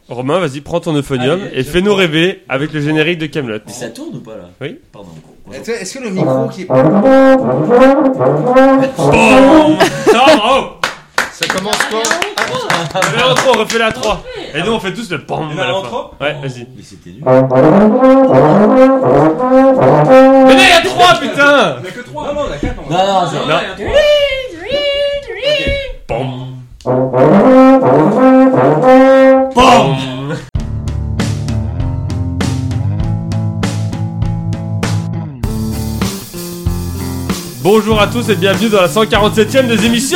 Romain, vas-y, prends ton euphonium et fais-nous rêver avec le générique de Kaamelott. Mais ça tourne ou pas là? Oui. Pardon. Est-ce que le micro qui est... Oh, Ça commence quoi? mais en 3, on refait la 3. Et nous on fait tous le pam à la fin. Ouais, vas-y. Mais c'était nul. Mais là, il y a 3, putain. On a que 3. Non, on a 4. Non, c'est... Pam. Bonjour à tous et bienvenue dans la 147ème des émissions.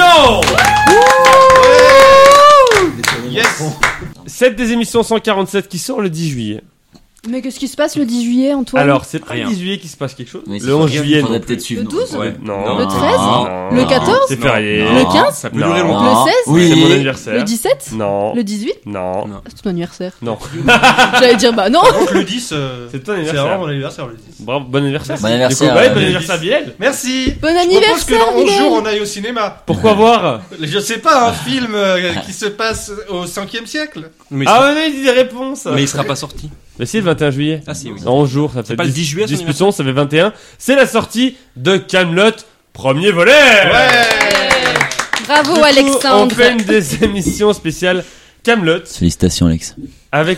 Yes. Cette des émissions 147 qui sort le 10 juillet. Mais qu'est-ce qui se passe le 10 juillet, Antoine? Alors, c'est pas Rien. le 10 juillet qu'il se passe quelque chose. Mais Le 11 juillet. faudrait non peut-être plus. suivre. Le 12? Ouais. Non. Le 13? Non. Le 14? C'est férié. Le 15? Ça peut Non. durer longtemps. Le 16? Oui. C'est mon anniversaire. Le 17? Non. Le 18? Non. Non. C'est ton anniversaire. Non. J'allais dire bah non. Donc le 10, C'est ton c'est anniversaire. vraiment mon anniversaire le 10. Bravo, bon anniversaire. Bon anniversaire. Du coup, ouais, bon Le anniversaire Bilal. Merci. Bon Je propose que anniversaire, dans 11 Bilal. jours on aille au cinéma. Pourquoi voir? Je sais pas, un film qui se passe au 5e siècle. Mais, Ah ouais, il dit des réponses. mais il sera pas sorti. Mais si, le 21 juillet. Ah si, oui. Dans 11 jours, ça fait pas le 10 juillet, son Discussion, ça fait 21. C'est la sortie de Kaamelott, premier volet. Bravo Du coup, Alexandre. On fait une des émissions spéciales Kaamelott Félicitations, Alex. avec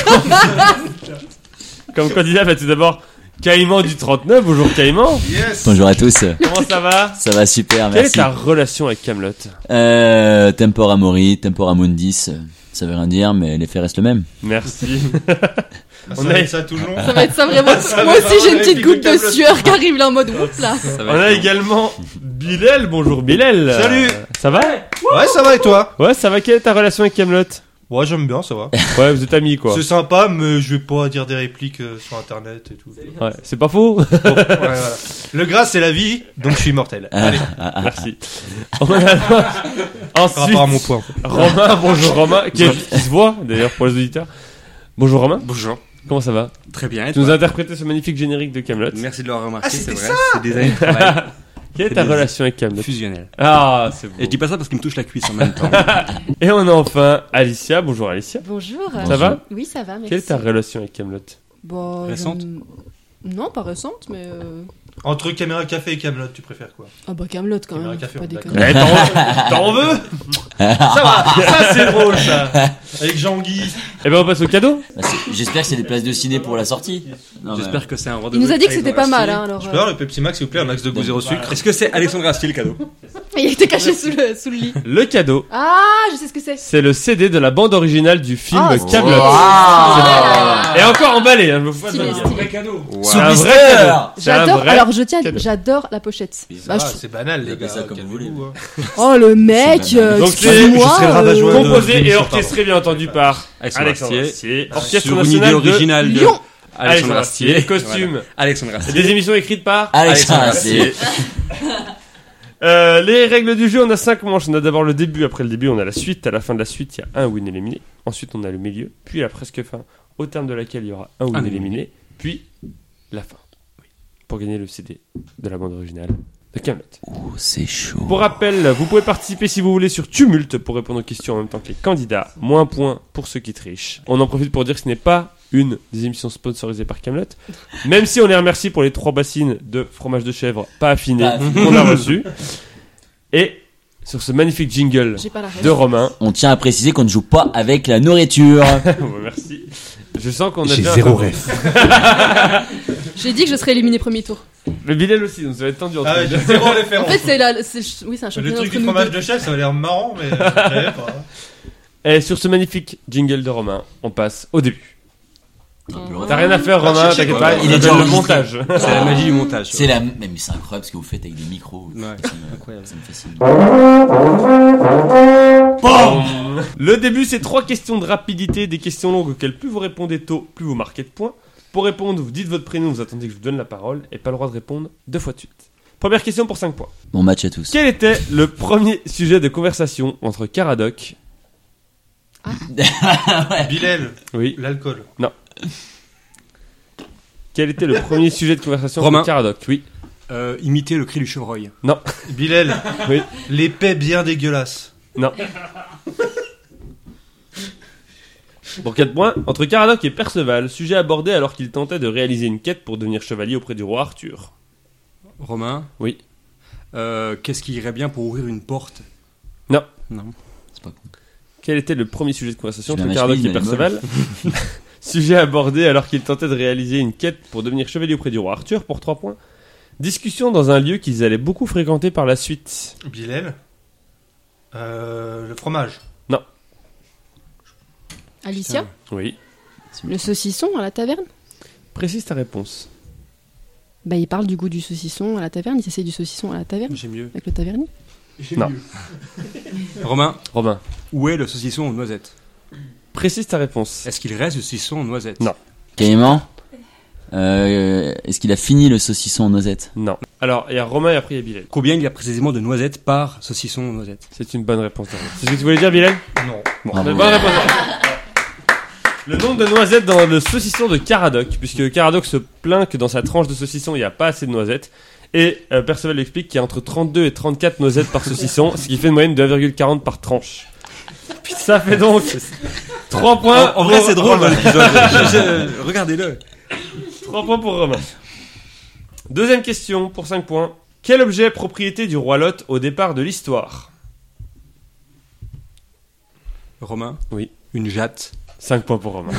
comme candidat, bah, tout d'abord Caïman du 39. Bonjour Caïman. Yes. Bonjour à tous. Comment ça va? Ça va super, Quelle est merci. ta relation avec Kaamelott? Tempora Mori, Tempora Mundis. Ça veut rien dire, mais l'effet reste le même. Merci. Ça On va a- être ça tout le long. Ça va être ça vraiment. Ça Moi va aussi j'ai une être petite goutte de Kaamelott. sueur qui arrive là en mode oups là. Ça On va a être également Bilal. Bonjour Bilal. Salut. Ça va? Ouais, ça va et toi? Ouais, ça va. Quelle est ta relation avec Kaamelott? Ouais, j'aime bien, ça va. Ouais, vous êtes amis quoi. C'est sympa, mais je vais pas dire des répliques sur internet et tout. Ouais, c'est pas faux. Ouais, voilà. Le gras, c'est la vie, donc je suis immortel. Allez, Merci. On a par ensuite rapport à mon point. Romain. Bonjour Romain, qui se voit d'ailleurs pour les auditeurs. Bonjour Romain. Bonjour. Comment ça va? Très bien. Et Tu nous toi as interprété ce magnifique générique de Kaamelott. Merci de l'avoir remarqué, Ah, c'est c'était vrai. C'est des années de travail Quelle est ta relation avec Kaamelott? fusionnelles. Ah, c'est beau. Et je dis pas ça parce qu'il me touche la cuisse en même temps. Et on a enfin Alicia. Bonjour Alicia. Bonjour. Ça va? Oui ça va merci. Quelle est ta relation avec Kaamelott? Bon, Récente? Non pas récente mais. Entre Caméra Café et Kaamelott, tu préfères quoi? Ah bah Kaamelott quand Caméra même. Café, Pas on déconner. est T'en veux? Ça va, ça c'est drôle ça. Avec Jean-Guy. Eh ben on passe au cadeau. J'espère que c'est des places de ciné pour la sortie. Non, J'espère que c'est un rendez-vous. Il nous a dit que avec c'était pas Alexandre mal hein Astier. alors. Je peux avoir le Pepsi Max s'il vous plaît, un max de goût zéro sucre. Est-ce que c'est Alexandre Astier le cadeau? Il était caché sous le lit. Le cadeau, Ah je sais ce que c'est. c'est le CD de la bande originale du film Ah, Kaamelott. Ah. Et encore emballé, hein, je me fous pas de Stylé, ma gueule. stylé. cadeau. C'est un vrai Blister. cadeau. C'est un J'adore. vrai Alors je tiens. cadeau. J'adore la pochette. Bah, je- C'est banal les Appelez gars. ça comme vous voulez. calmez-vous, hein. Oh le mec. Donc, excuse-moi, je serai le rabat-joie. Composé et Bien sûr, orchestré bien entendu par Alexandre Alexandre Astier. Astier. Orchestre Sur une idée national de originale de Lyon. Alexandre Astier. Costume. Voilà. Alexandre Et Astier. des émissions écrites par Alexandre Astier. Astier. Les règles du jeu, on a 5 manches. On a d'abord le début, après le début, on a la suite. À la fin de la suite, il y a un win éliminé. Ensuite, on a le milieu, puis la presque fin, au terme de laquelle il y aura un win Un éliminé, puis la fin. Oui. Pour gagner le CD de la bande originale de Kaamelott. Oh, c'est chaud. Pour rappel, vous pouvez participer si vous voulez sur Tumult pour répondre aux questions en même temps que les candidats. Moins point pour ceux qui trichent. On en profite pour dire que ce n'est pas une des émissions sponsorisées par Kaamelott. Même si on les remercie pour les 3 bassines de fromage de chèvre pas affiné Pas affiné. qu'on a reçu. Et sur ce magnifique jingle J'ai pas la rêve. de Romain. On tient à préciser qu'on ne joue pas avec la nourriture. Merci. Je sens qu'on a J'ai déjà un zéro peu- rêve. J'ai dit que je serais éliminé premier tour. Mais Bilal aussi, donc ça va être tendu entre Ah les ouais, deux. j'ai zéro En référence. fait c'est oui c'est un Le championnat truc entre du nous fromage deux. de chef, ça va l'air marrant, mais j'avais pas. Et sur ce magnifique jingle de Romain, on passe au début. T'as T'as rien à faire, Romain, chercher, t'inquiète quoi. pas, Il il est est déjà dans le enregistré. montage. C'est la magie du montage. C'est la... Mais c'est incroyable ce que vous faites avec des micros. Ouais. Ça me- Incroyable. Ça me fascine. Le début, c'est 3 questions de rapidité, des questions longues auxquelles plus vous répondez tôt, plus vous marquez de points. Pour répondre, vous dites votre prénom, vous attendez que je vous donne la parole, et pas le droit de répondre 2 fois de suite. Première question pour 5 points. Bon match à tous. Quel était le premier sujet de conversation entre Caradoc? Bilal, Oui. l'alcool. Quel était le premier sujet de conversation Romain. entre Caradoc? Oui. Imiter le cri du chevreuil. Bilal, Oui. l'épée bien dégueulasse. Non. Pour 4 points, entre Caradoc et Perceval, sujet abordé alors qu'il tentait de réaliser une quête pour devenir chevalier auprès du roi Arthur. Romain. Oui. Qu'est-ce qui irait bien pour ouvrir une porte? Non. C'est pas con. Quel était le premier sujet de conversation C'est entre la Caradoc chemise, et elle est Perceval? Sujet abordé alors qu'il tentait de réaliser une quête pour devenir chevalier auprès du roi Arthur pour 3 points. Discussion dans un lieu qu'ils allaient beaucoup fréquenter par la suite. Bilal. Le fromage. Alicia, Oui. le saucisson à la taverne. Précise ta réponse. Bah, il parle du goût du saucisson à la taverne. Il s'essaye du saucisson à la taverne J'ai mieux. avec le tavernier. Non. Romain. Romain. Où est le saucisson aux noisettes? Précise ta réponse. Est-ce qu'il reste du saucisson aux noisettes? Non. Caïman. Est-ce qu'il a fini le saucisson aux noisettes? Non. Alors, il y a Romain et après il y a Bilal. Combien il y a précisément de noisettes par saucisson aux noisettes? C'est une bonne réponse. Daniel. C'est ce que tu voulais dire, Bilal? Non. Bon, Bravo. c'est une bonne réponse. Le nombre de noisettes dans le saucisson de Caradoc, puisque Caradoc se plaint que dans sa tranche de saucisson, il n'y a pas assez de noisettes. Et Perceval explique qu'il y a entre 32 et 34 noisettes par saucisson, ce qui fait une moyenne de 1,40 par tranche. Ça fait donc 3 points. En vrai, pour c'est drôle dans Romain. l'épisode. Regardez-le. 3 points pour Romain. Deuxième question pour 5 points. Quel objet est propriété du roi Lot au départ de l'histoire? Romain. Oui. Une jatte. 5 points pour Romain.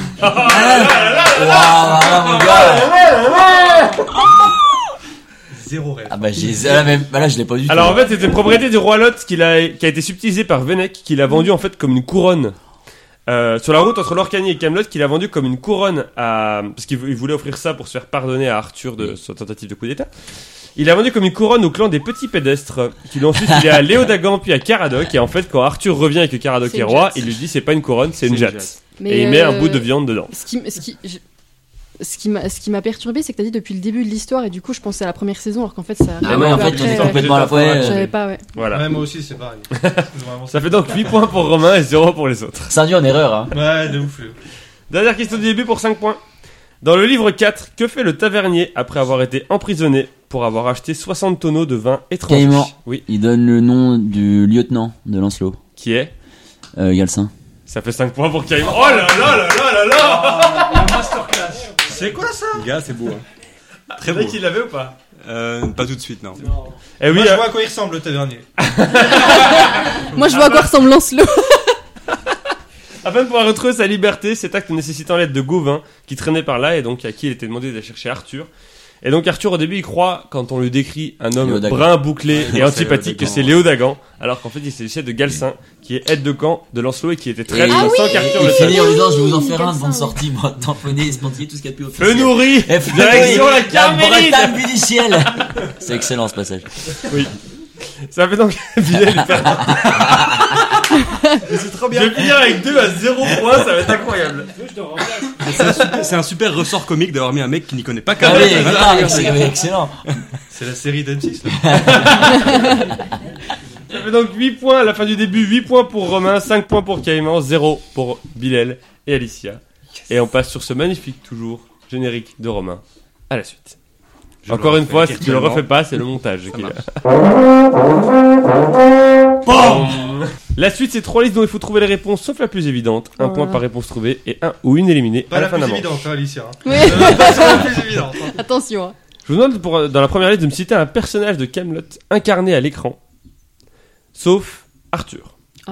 Waouh, mon gars. Zéro rêve. Ah bah là je l'ai pas du tout. Alors en fait, c'était propriété du roi Lot qui a été subtilisé par Venec, qui l'a vendu en fait comme une couronne. Sur la route entre l'Orcanie et Camelot, qu'il a vendu comme une couronne parce qu'il voulait offrir ça pour se faire pardonner à Arthur de sa tentative de coup d'état. Il a vendu comme une couronne au clan des petits pédestres, qui l'ont ensuite filé à Léodagan puis à Caradoc. Et en fait, quand Arthur revient et que Caradoc C'est est une roi, jatte. il lui dit c'est pas une couronne, c'est une C'est une jatte. Et il met un bout de viande dedans. Ce qui m'a perturbé, c'est que t'as dit depuis le début de l'histoire et du coup je pensais à la première saison alors qu'en fait ça. Ah ouais, en fait, après, on est ouais. complètement à la fois. Je savais pas, ouais. Voilà. Ouais, moi aussi, c'est pareil. Vraiment, Ça fait donc 8 points pour Romain et 0 pour les autres. C'est induit en erreur, hein. Ouais, de ouf. Dernière question du début pour 5 points. Dans le livre 4, que fait le tavernier après avoir été emprisonné pour avoir acheté 60 tonneaux de vin étranger? Caïman. Oui. Il donne le nom du lieutenant de Lancelot. Qui est? Galcin. Ça fait 5 points pour Caïman. Oh là là là là là là! C'est quoi ça? Les gars, c'est beau. Hein. Très beau. qu'il l'avait ou pas? Pas tout de suite, non. Eh oui, Moi, je vois à quoi il ressemble le tavernier. Moi je vois à quoi ressemble Lancelot. afin de pouvoir retrouver sa liberté, cet acte nécessitant l'aide de Gauvin, qui traînait par là et donc à qui il était demandé d'aller chercher Arthur. Et donc Arthur au début il croit, quand on lui décrit un homme Léodagan. brun, bouclé et c'est antipathique, que Léodagan. c'est Léodagan, alors qu'en fait il s'agissait de Galcin, qui est aide de camp de Lancelot et qui était très Et- sans oui qu'Arthur Il le finit sache. en disant je vais vous en faire un Galcin, devant de oui. sortie, moi, tamponner, espontier, tout ce qu'il y a de plus officiel. Feu nourri, Et feu direction nourri, la Carmélide. Bretagne du ciel. C'est excellent ce passage. Ça fait donc Bilal il perd. C'est trop Je vais finir avec 2 à 0 points, ça va être incroyable. C'est un super ressort comique d'avoir mis un mec qui n'y connaît pas Ah Camelot. oui, c'est excellent. C'est la série d'M6 là. Ça fait donc 8 points à la fin du début, 8 points pour Romain, 5 points pour Caïman, 0 pour Bilal et Alicia. Et on passe sur ce magnifique toujours générique de Romain à la suite. Encore une fois, si tu le refais pas, c'est le montage qui marche. La suite, c'est 3 listes dont il faut trouver les réponses, sauf la plus évidente. Un Oh point là. par réponse trouvée et un ou une éliminée Pas à la la fin plus d'un manche. évidente, hein, Alicia. hein. Oui. Pas sur la plus évidente. hein. Attention. Hein. Je vous demande dans la première liste de me citer un personnage de Camelot incarné à l'écran, sauf Arthur.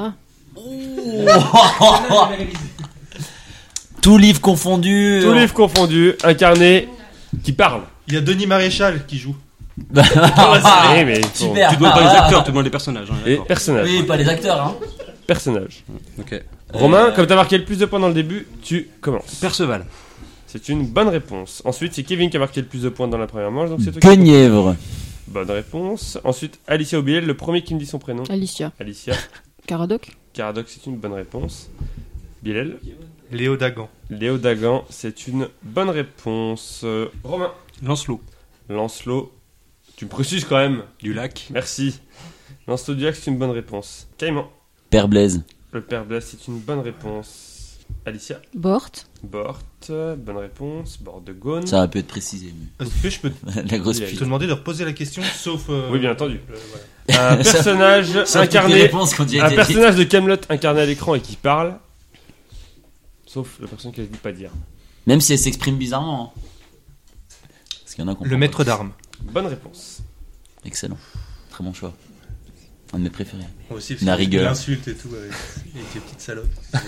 Tout livre confondu. Tous livres confondus, incarné, qui parle. Il y a Denis Maréchal qui joue. Oui, mais il faut- Super. Tu demandes pas les acteurs, tu demandes les personnages. Hein, Et d'accord. personnage. Oui, pas les acteurs, hein. Personnage. Ok. Romain, comme t'as marqué le plus de points dans le début, tu commences. Perceval. C'est une bonne réponse. Ensuite, c'est Kevin qui a marqué le plus de points dans la première manche, donc c'est toi qui Guenièvre. Bonne réponse. Ensuite, Alicia ou Bilal, le premier qui me dit son prénom. Alicia. Alicia. Caradoc. Caradoc, c'est une bonne réponse. Bilal. Léo Dagan. Léodagan, c'est une bonne réponse. Romain. Lancelot. Lancelot. Tu me précises quand même. Du lac. Merci. Lancelot Duac, c'est une bonne réponse. Caïman. Père Blaise. Le père Blas, c'est une bonne réponse. Alicia. Bort. Bort, bonne réponse. Bort de Gaune. Ça aurait pu être précisé. Est-ce que je peux La grosse Il a te pute. demander de reposer la question sauf. Oui, bien entendu. voilà. Un personnage Sauf toutes les incarné. réponses qu'on dit Un personnage de Camelot incarné à l'écran et qui parle. Sauf la personne qui a dit pas dire. Même si elle s'exprime bizarrement. Hein. Parce qu'il y en a qui Le maître d'armes. Bonne réponse. Excellent. Très bon choix. Un de mes préférés. Moi aussi, La rigueur. L'insulte et tout, avec tes petites salopes.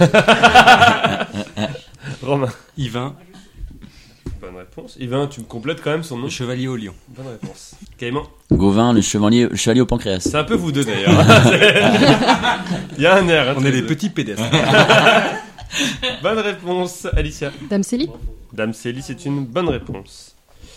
Romain. Yvain, Bonne réponse. Yvain, tu me complètes quand même son nom. le chevalier au lion. Bonne réponse. Caïman. Gauvin, le chevalier au pancréas. C'est un peu vous deux d'ailleurs. Il y a un air. Hein, On tous est les des deux. petits pédestres. Bonne réponse, Alicia. Dame Célie. Dame Célie, c'est une bonne réponse.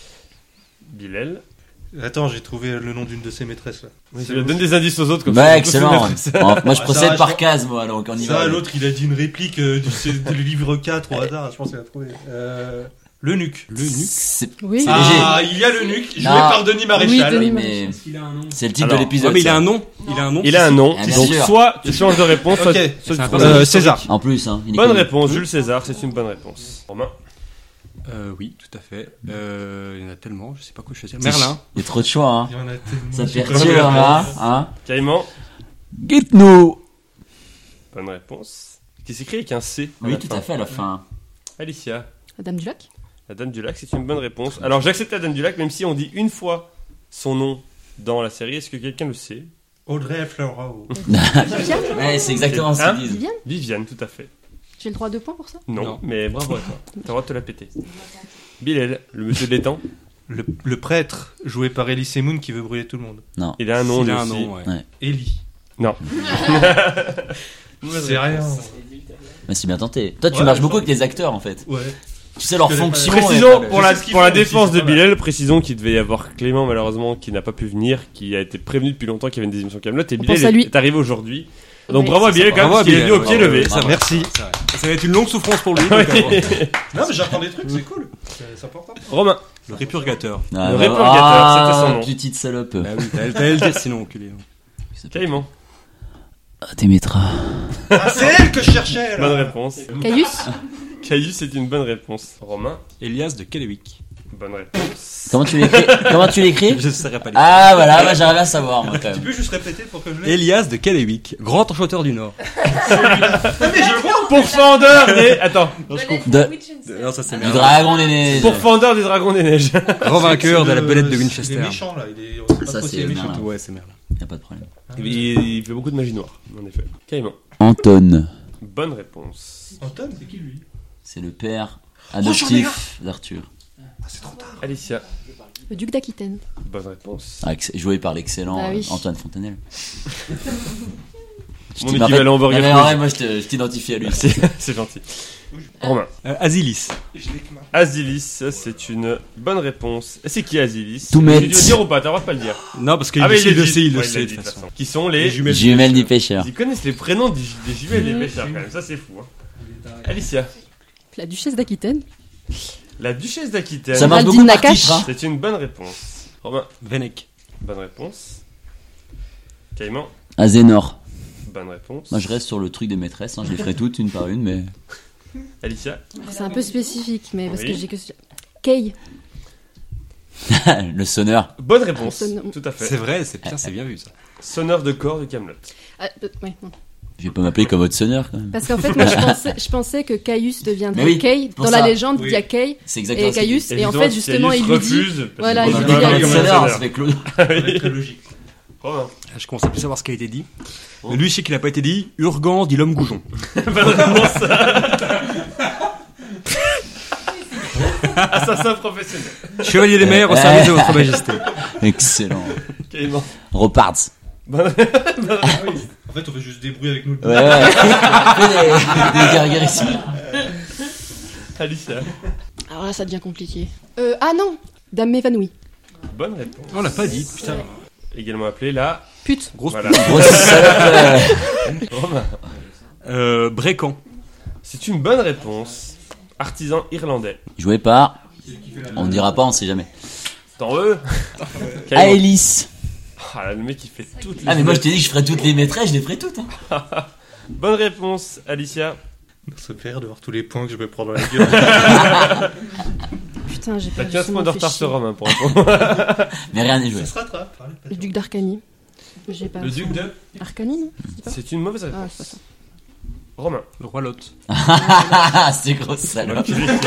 Bilal. Attends, j'ai trouvé le nom d'une de ses maîtresses là. Oui, donne des indices aux autres comme Bah, ça. excellent. Moi, je Ah, procède ça, par je- case, moi, donc on y Ça, va. l'autre, il a dit une réplique du livre 4 au hasard, je pense qu'il a trouvé. Le nuque. Le nuque. C'est Oui. Ah, il y a le nuque, joué Non. par Denis Maréchal. Oui, Denis mais Il a un nom. c'est le titre Alors, de l'épisode. Ouais, mais il a ça. un nom. Il a un nom. Il a un nom. Ah, bien Donc sûr. soit tu changes de réponse, soit, Ok. soit C'est tu un prends personnage un César. historique. En plus, hein. il est Bonne connu. réponse, Jules César, c'est une bonne réponse. Romain. Oui, tout à fait. Il y en a tellement, je sais pas quoi choisir. Merlin. Il y a trop de choix, hein. Il y en a tellement. Ça J'ai perturbe, pas- hein. Caïman. Get-nous. Bonne réponse. Qui s'écrit avec un C. Oui, tout à fait, à la fin. Alicia. La Dame du Lac. La Dame du Lac, c'est une bonne réponse. Alors j'accepte la Dame du Lac, même si on dit une fois son nom dans la série. Est-ce que quelqu'un le sait? Audrey Fleurot. Viviane. Ouais, c'est exactement ce Hein qu'ils disent. Viviane. Viviane, tout à fait. J'ai le droit à 2 points pour ça. Non, Non. mais bravo à toi. T'as le droit de te la péter. Bilal, le monsieur de l'étang. Le prêtre, joué par Elie Semoun qui veut brûler tout le monde. Non. Il a un nom, Il lui a un aussi. nom, ouais. Élie. Non. C'est rien. Mais c'est bien tenté. Toi, tu Ouais, marches je beaucoup pense- avec les acteurs, en fait. Ouais. Tu sais leur Je connais pas. fonction. Précisons, et- pour la, Je sais ce qu'ils pour la font aussi, défense c'est de pas mal. Bilal, précisons qu'il devait y avoir Clément, malheureusement, qui n'a pas pu venir, qui a été prévenu depuis longtemps qu'il y avait une des émissions Camelot, et On pense Bilal à lui. est arrivé aujourd'hui. Donc Ouais, bravo à c'est Bilal quand même, Bravo à parce qu'il est venu Bilal, au pied bravo. levé. Bravo. Merci. C'est vrai. Ça va être une longue souffrance pour lui. Oui. Non, mais j'apprends des trucs, c'est cool. C'est important. Romain. Le répurgateur. Ah, Le bah, répurgateur, c'était son nom. Petite salope. Bah oui, t'as le dire sinon, enculé. Caïman. Ah, Démétra. Ah, c'est elle que je cherchais Bonne là. réponse. Caius. Caillou, c'est une bonne réponse. Romain. Elias de Kelewik. Bonne réponse. Comment tu l'écris Je ne saurais pas le Ah, voilà, bah, j'arrive à savoir, moi, quand Tu même. peux juste répéter pour que je l'aie. Elias de Kelewik, grand enchanteur du Nord. Pourfendeur des... Attends. Non, ça c'est Du merde. dragon des neiges. Pourfendeur des dragons des neiges. Grand vainqueur de la belette de Il est Winchester. méchant là, il est. On sait pas Ça, trop c'est s'il est méchant. Merlin. Ouais, c'est merde. Y'a pas de problème. Il fait beaucoup de magie noire, en effet. Caïman. Anton. Bonne réponse. Anton, c'est qui lui? C'est le père j'en ai adoptif d'Arthur. Ah, c'est trop tard. Alicia. Le Duc d'Aquitaine. Bonne réponse. Ah, joué par l'excellent Ah oui. Antoine Fontenelle. Mon équivalent Non, Burger mais en Quiz. vrai, moi, je t'identifie à lui. C'est gentil. Romain. Asilis. Asilis, c'est une bonne réponse. Et c'est qui Asilis? Toumet. Tu veux le dire ou pas? T'as le droit de pas le dire. Non, parce qu'il Ah, mais il le dit. sait, il le Ouais, sait l'a de dit, toute façon. Qui sont les jumelles. Jumelles du pêcheur. Ils connaissent les prénoms des jumelles des pêcheurs quand même, ça c'est fou. Hein. Alicia. La Duchesse d'Aquitaine. La duchesse d'Aquitaine. Ça marche Géraldine beaucoup par Nakache. titre, hein. C'est une bonne réponse. Romain. Venek. Bonne réponse. Caïman. Azénor. Bonne réponse. Moi, je reste sur le truc des maîtresses. Hein. Je les ferai toutes, une par une, mais. Alicia. C'est un peu spécifique, mais parce Oui. que j'ai que. Kay. Le sonneur. Bonne réponse. Sonne- Tout à fait. C'est vrai, c'est bien, c'est bien vu ça. Sonneur de corps de Camelot. Ah, ouais, non. Je vais pas m'appeler comme votre sonneur, quand même. Parce qu'en fait, moi, je pensais que Caius deviendrait Mais oui, Kay. pour Dans ça. la légende, Oui. il y a Kay C'est exactement et ce qu'il dit. Caius. Et en fait, justement, il lui dit. refuse. Voilà, On il a lui pas dit, parlé de comme un sonneur, sonneur. ça fait Claude. Très logique. Romain. Là, je commence à plus savoir ce qui a été dit. Lui, je sais qu'il a pas été dit. Urgan dit l'homme goujon. Bonne réponse. Assassin professionnel. Chevalier des mers au service de votre majesté. Excellent. Caïman. Reparts. Bonne En fait, on fait juste débrouiller avec nous. Ouais, ouais. Fais des gargares ici. Alicia. Alors là, ça devient compliqué. Ah non. Dame m'évanouie. Bonne réponse. On l'a pas dit, putain. Également appelée la... Pute. Grosse Voilà. Grosse salope. Romain. Brécan. C'est une bonne réponse. Artisan irlandais. Joué par. On ne dira pas, on sait jamais. T'en veux? Caïman. Aélis. Ah là, le mec il fait toutes les... Ah, mais moi, je t'ai dit que je ferais toutes les maîtresses, je les ferais toutes. Hein. Bonne réponse, Alicia. Ça fait rire de voir tous les points que je vais prendre dans la gueule. Putain, j'ai T'as pas 15 points de retard sur Romain pour info. Mais rien n'est joué. Ça se rattrape. Le Duc d'Arcanie. J'ai pas. Le duc de... Arcanie, non? Je dis pas. C'est une mauvaise Ah, réponse. c'est pas ça. Romain. Le roi Lot. Ah, c'est grosse salope.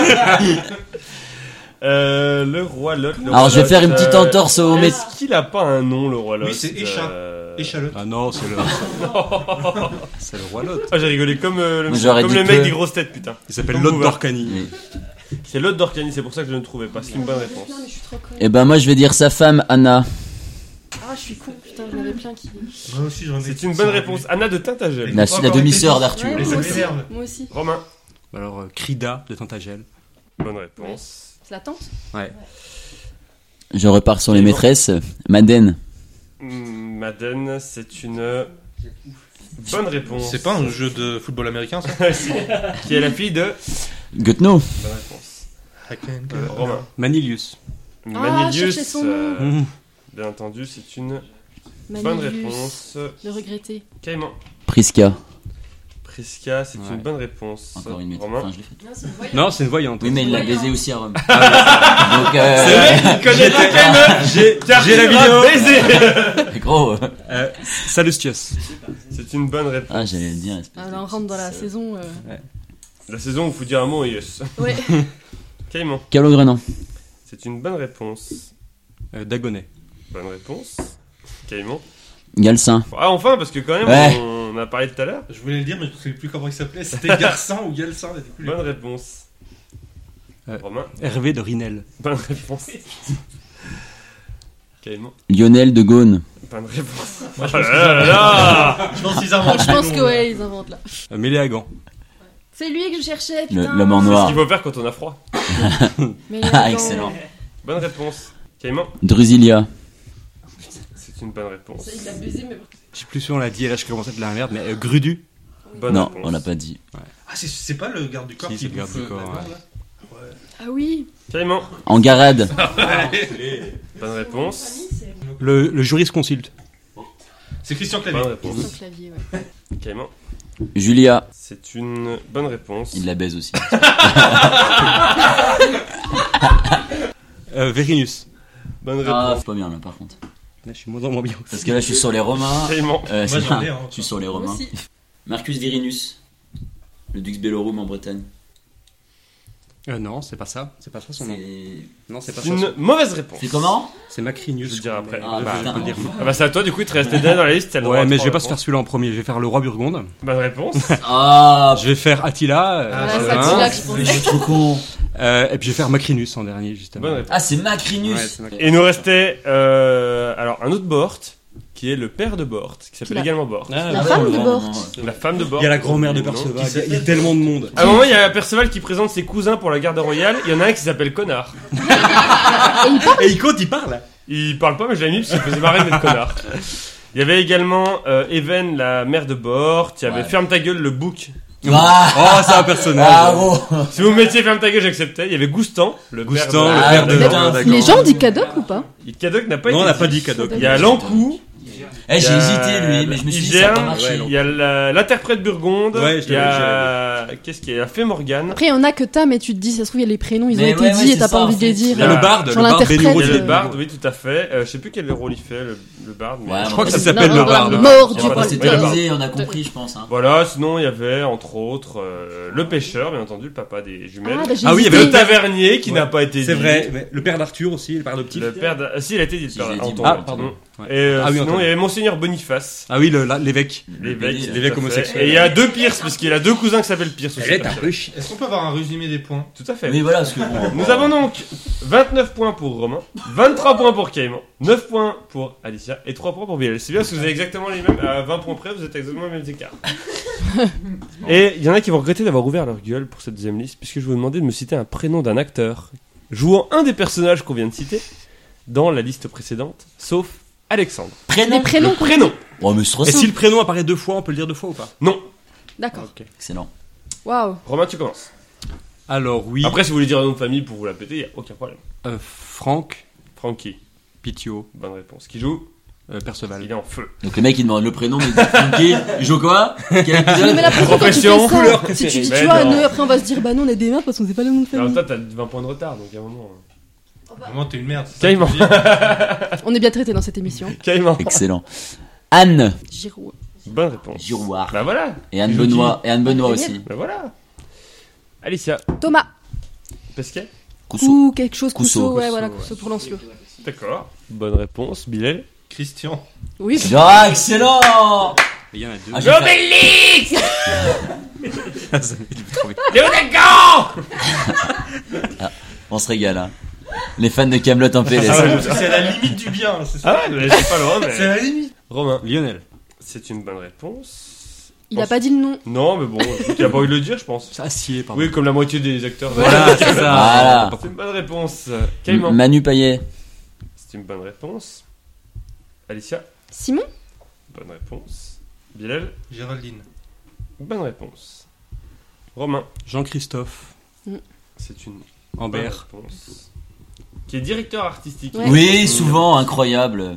Le roi Lot. Alors, je vais faire une petite entorse au métier. Est-ce qu'il a pas un nom, le roi Lot? Oui, c'est Échalote. Ah non, c'est le. c'est le roi Lot. Ah, j'ai rigolé comme le J'aurais dit mec que- des grosses têtes, putain. Il s'appelle Comme Lot Booba. d'Orcanie. Oui. C'est Lot d'Orcanie, c'est pour ça que je ne trouvais pas. C'est une bonne réponse. Putain, mais je suis trop con. Eh ben, moi, je vais dire sa femme, Anna. Ah, je suis con, putain, j'en avais plein qui. Moi aussi, j'en ai. C'est une bonne réponse. Anna de Tintagel. La Encore demi-sœur été- d'Arthur. Ouais, Mais ça moi aussi. m'énerve. Moi aussi. Romain. Alors, Krida de Tintagel. Bonne réponse. C'est la tante? Ouais. Je repars sur les maîtresses. Madeleine. Madden, c'est une bonne réponse. C'est pas un jeu de football américain, ça? Qui est la fille de. Gutno. Bonne réponse. Romain. Manilius. Manilius. cherchez son nom. Bien entendu, c'est une bonne Manilius. réponse. Le regretter. Caïman. Prisca. Prisca, c'est Ouais. une bonne réponse. Encore une maîtresse. Romain. Enfin, je l'ai fait. Non, c'est une voyante. Non, c'est une voyante. Oui, mais il l'a Voyant. baisé aussi à Rome. Donc, Il connaît pas quelle meuf J'ai la vidéo. baiser. gros. Salustius. C'est une bonne réponse. Ah, j'allais le dire. Ah, là, on rentre dans la saison. La saison où il faut dire un mot et yes. Ouais. Caïman. Calogrenant. C'est une bonne réponse. Dagonet. Bonne réponse. Caïman. Galcin. Ah, enfin, parce que quand même, Ouais. on a parlé tout à l'heure. Je voulais le dire, mais je ne sais plus comment il s'appelait. C'était Garcin ou Galcin. mais du coup, Bonne réponse. Romain. Hervé de Rinel. Bonne réponse. Caïman. Lionel de Gaune. Bonne réponse. Moi, je Oh pense là là là. Je pense qu'ils inventent. Je pense que ouais, ils inventent là. Méléagan. C'est lui que je cherchais, putain. L'homme en C'est ce noir. qu'il faut faire quand on a froid. Mais Ah, excellent. Bonne réponse. Caïman. Drusilia. C'est une bonne réponse. Il a baisé, mais bon. Je sais plus si on l'a dit, et là je commence à être de la merde, mais Grudu. Bonne Non, réponse. on l'a pas dit. Ah, c'est pas le garde du corps Si, qui c'est le garde bouffe du corps, la viande, ouais. là Ah oui. Caïman. Engarade. Bonne réponse. Le jurisconsulte. C'est Christian Clavier. Bonne réponse. Son clavier, ouais. Caïman. Julia. C'est une bonne réponse. Il la baise aussi. Vérinus. Bonne Ah, réponse. c'est pas bien là par contre. Là, je suis moins bien. Parce que là je suis sur les Romains. Caïman. Moi, C'est j'en ça. ai, hein. Je suis sur les Moi Romains. aussi. Marcus Virinus. Le Dux Bellorum en Bretagne. Non, c'est pas ça. C'est pas ça son nom. C'est Non, c'est pas C'est ça. une mauvaise réponse. c'est comment? C'est Macrinius. Je le dirai après. Ah, Bah, putain. je peux le dire. Ah bah c'est à toi, du coup, il te restait dernier dans la liste. t'as le droit Ouais, à mais je trois vais pas se faire réponses. celui-là en premier. Je vais faire le roi Burgonde. Bonne réponse. Ah, Je vais faire Attila. Voilà, c'est c'est vrai. Attila que je mais je pensais. suis trop con. Et puis je vais faire Macrinus en dernier, justement. Bonne réponse. Ah, c'est Macrinus. Ouais, c'est Macrinus. Et il nous restait alors un autre Bort, qui est le père de Bort, qui s'appelle Qui également Bort. La femme de Bort. La femme de Bort. Il y a la grand-mère de Non. Perceval. Il y a tellement de monde. À un moment, il y a Perceval qui présente ses cousins pour la garde royale. Il y en a un qui s'appelle Connard. Et il compte, il parle. Il parle pas, mais je l'ai mis parce qu'il faisait marrer d'être connard. Il y avait également Even, la mère de Bort. Il y avait Ouais. Ferme ta gueule, le bouc. Ah, Oh, c'est un personnage. bravo. Si vous mettiez Ferme ta gueule, j'acceptais. Il y avait Goustan, le Goustan, père de... le Ah, père de. putain. d'accord. Les gens dit Cadoc ou pas? Cadoc n'a pas Non, on été n'a pas dit. dit Cadoc. Il y a Lancou. Eh, j'ai Il y a hésité lui, mais je me suis dit ça a pas Igerne, marché. il y a l'interprète Burgonde. Ouais, je il y a... Qu'est-ce qu'il y a? La fée Morgane. Après, il y en a que t'as, mais tu te dis, ça se trouve, il y a les prénoms, ils ont Mais été ouais, dit ouais, et c'est t'as ça, pas en envie de fait. les dire. Il y a le barde, Genre le barde l'interprète, Bénureau Il y a de le euh, barde, oui, tout à fait. Je sais plus quel rôle il fait, le barde. mais- Ouais, Je crois que bon, ça s'appelle Non, le non, barde. mort Il y du a pas roi. de- c'est Oui, le théorisé, on a compris, je pense. Hein. Voilà, sinon il y avait entre autres le pêcheur, bien entendu, le papa des jumelles. Ah, bah, j'ai Ah oui, il y hésité. avait Le tavernier qui Ouais. n'a pas été C'est dit. vrai. Mais le père d'Arthur aussi, le père adoptif. Le père de... Ah, si, il a été dit. le Si, père j'ai dit, Anton, ah, ouais, pardon. non. Ouais. Et Ah oui, sinon, Anton. il y avait Monseigneur Boniface. Ah oui, l'évêque. L'évêque. L'évêque tout à fait. homosexuel. Et il y a deux Pierce, parce qu'il a deux cousins qui s'appellent Pierce aussi. Elle est un peu chiant. Est-ce qu'on peut avoir un résumé des points? Tout à fait. Oui, voilà, parce que bon. Nous avons donc 29 points pour Romain, 23 points pour Caïman, 9 points pour Alicia et 3 points pour Bilal. C'est bien parce que vous avez exactement les mêmes, à 20 points près, vous êtes exactement les mêmes écarts. Et il y en a qui vont regretter d'avoir ouvert leur gueule pour cette deuxième liste, puisque je vous demandais de me citer un prénom d'un acteur jouant un des personnages qu'on vient de citer dans la liste précédente, sauf Alexandre. Prénom. Les prénoms. Le prénom. Oh, mais c'est trop Et si simple. le prénom apparaît deux fois, on peut le dire deux fois ou pas? Non. D'accord. Ok. Excellent. Waouh. Romain, tu commences. Alors oui. Après, si vous voulez dire un nom de famille pour vous la péter, il n'y a aucun problème. Franck Francky, Pitio, bonne réponse. Qui joue? Perceval. Il est en feu. Donc le mec il demande le prénom, mais il dit Francky, il joue quoi? Quel Tu nous épisode? mets la pression quand tu Profession, fais couleur ça. Si tu dis, Mais tu vois, non. nous, après on va se dire, bah non, on est des merdes parce qu'on sait pas le nom de Alors famille. toi, t'as 20 points de retard, donc à un moment... Vraiment, t'es une merde. c'est ça Caïman. que tu dis. On est bien traités dans cette émission. Caïman. Excellent. Anne. Giroud. Bonne réponse. Girouard. Bah voilà. Et Anne Benoît. Et Anne Benoît aussi. Bah voilà. Alicia. Thomas. Pesquet. Cousseau. Ou quelque chose, Cousseau. Cousseau. Ouais, Cousseau, voilà, ouais. Cousseau pour Lancelot. D'accord. Bonne réponse. Bilal. Christian. Oui, Ah, excellent. Il y en a deux. Ah, j'ai fait- Ça m'a dit trop vite. On se régale, hein. Les fans de Kaamelott en PLS. C'est à la limite du bien, c'est ça. Ah ouais, mais c'est pas loin, C'est à mais. la limite. Romain. Lionel. C'est une bonne réponse. il a pas dit le nom. Non, mais bon, il a pas envie de le dire, je pense. C'est acier, pardon. Oui, comme la moitié des acteurs. Voilà, c'est ça. Voilà. C'est une bonne réponse. Caïman. Manu Payet. C'est une bonne réponse. Alicia. Simon. Bonne réponse. Bilal. Géraldine. Bonne réponse. Romain. Jean-Christophe. C'est une Ambert. bonne réponse. Qui est directeur artistique. Ouais. Oui, souvent, incroyable.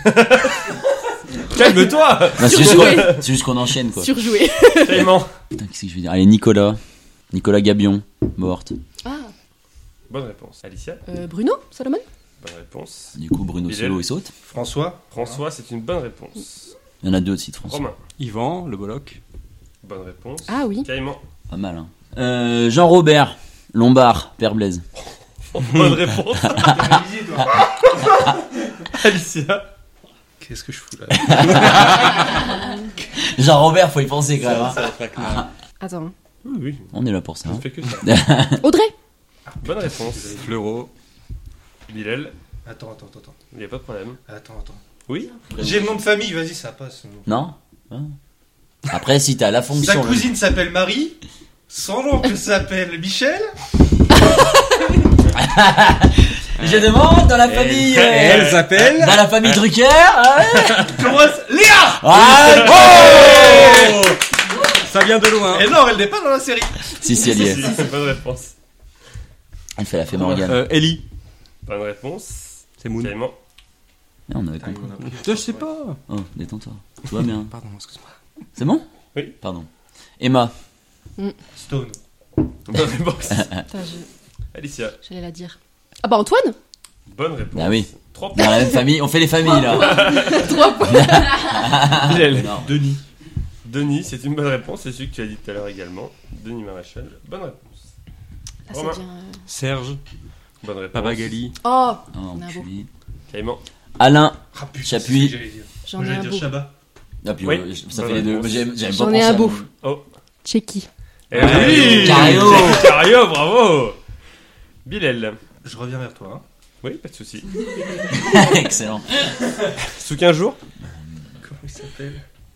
Calme-toi. Non, c'est Surjoué. juste qu'on enchaîne, quoi. Surjoué. Caïman. Putain, qu'est-ce que je veux dire? Allez, Nicolas. Nicolas Gabion. Morte. Ah, Bonne réponse. Alicia. Bruno Salomon. Bonne réponse. Du coup, Bruno Bilal. Solo, il saute. François. François, c'est une bonne réponse. Il y en a deux aussi de France. Romain. Yvan, le Bolloc. Bonne réponse. Ah oui. Caïman. Pas mal, hein. Jean-Robert. Lombard. Père Blaise. Bonne réponse. Alicia. Qu'est-ce que je fous là? Jean-Robert, faut y penser quand même, hein. Attends. Oui, oui. On est là pour ça, Je hein. ne fais que ça. Audrey. Bonne réponse. Fleuro. Bilal. Attends. Il n'y a pas de problème. Attends. Oui. J'ai le nom de famille, vas-y, ça passe. Non? Après, si t'as la Sa fonction. cousine s'appelle Marie. Son oncle s'appelle Michel. Je demande dans la famille. Elle s'appelle. Dans la famille Drucker. Ouais. Comment Léa. Ah, Oh Ça vient de loin. Et non, elle n'est pas dans la série. Si, elle y est. Si, c'est bonne réponse. Elle fait la fée Morgane. Ellie. Bonne réponse. C'est Moon. Caïman. Ah, on avait compris. Je sais pas. Oh, détends-toi. Tout va bien. Pardon, excuse-moi. C'est bon? Oui. Pardon. Emma. Stone. Bonne réponse. Putain, Alicia. j'allais la dire. Ah bah Antoine. Bonne réponse. Ah oui. 3 Dans points. la même famille. On fait les familles, là. 3 points. Bilal. Non. Denis. Denis, c'est une bonne réponse. C'est celui que tu as dit tout à l'heure également. Denis Maréchal. Bonne réponse. Là, ça Romain. devient, Serge. Bonne réponse. Papagali. Oh, Oh, On a un beau. enculé. Caïman. Alain. Ah putain, Chapuis. c'est ce que j'allais dire. j'en Moi, ai j'allais un dire beau. Chabat. Ah, puis Oui. ça Bonne fait les deux. réponse. J'aime pas J'en ai penser un à beau. mon- Oh. Tchéki. Eh Ah, oui. Cario. Cario, bravo. Bilal. Je reviens vers toi. Hein. Oui, pas de souci. Excellent. Sous 15 jours. Comment il s'appelle?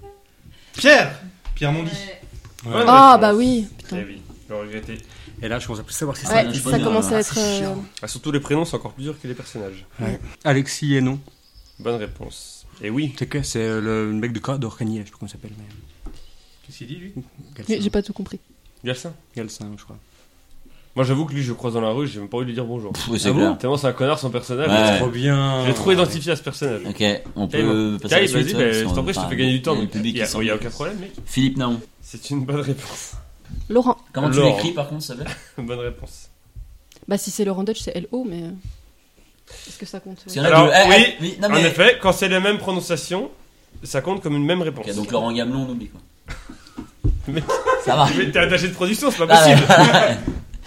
Pierre Mondi. Bonne Ah réponse. bah oui. Eh Putain. oui, je le regrettais. Et là, je commence à plus savoir si c'est Ouais, je ça peux dire, commence à ah, être. c'est chiant. Ah, surtout les prénoms, c'est encore plus dur que les personnages. Alexis et non. Bonne réponse. Et oui. C'est que c'est le mec d'Orcagny, je sais pas comment il s'appelle. Mais... Qu'est-ce qu'il dit lui? Mais j'ai pas tout compris. Galsin. Galsin, je crois. Moi, j'avoue que lui, je le croise dans la rue, j'ai même pas envie de lui dire bonjour. Pff, ouais, c'est Ah bon clair. Tellement c'est un connard son personnage. Ouais. Trop bien. J'ai trop identifié à ce personnage. Ok, on Caïman. peut passer à la Caïman, suite. vas-y, ouais, bah, je parce t'en qu'on- prie, je te enfin, fais gagner du temps. il y a Donc le public il y a, qui s'en y a fout. aucun problème, mec. Philippe Naon. C'est une bonne réponse. Laurent. Comment tu Laurent. l'écris par contre, ça va? Bonne réponse. Bah si c'est Laurent Dutch, c'est LO, mais. Est-ce que ça compte? Parce qu'il y en a Alors, deux. Eh, oui, eh, oui, non, En mais- effet, quand c'est la même prononciation, ça compte comme une même réponse. Ok, donc Laurent Gamelon, on oublie quoi. Mais- Ça va. Mais t'es attaché de production, c'est pas Ah, possible. ouais.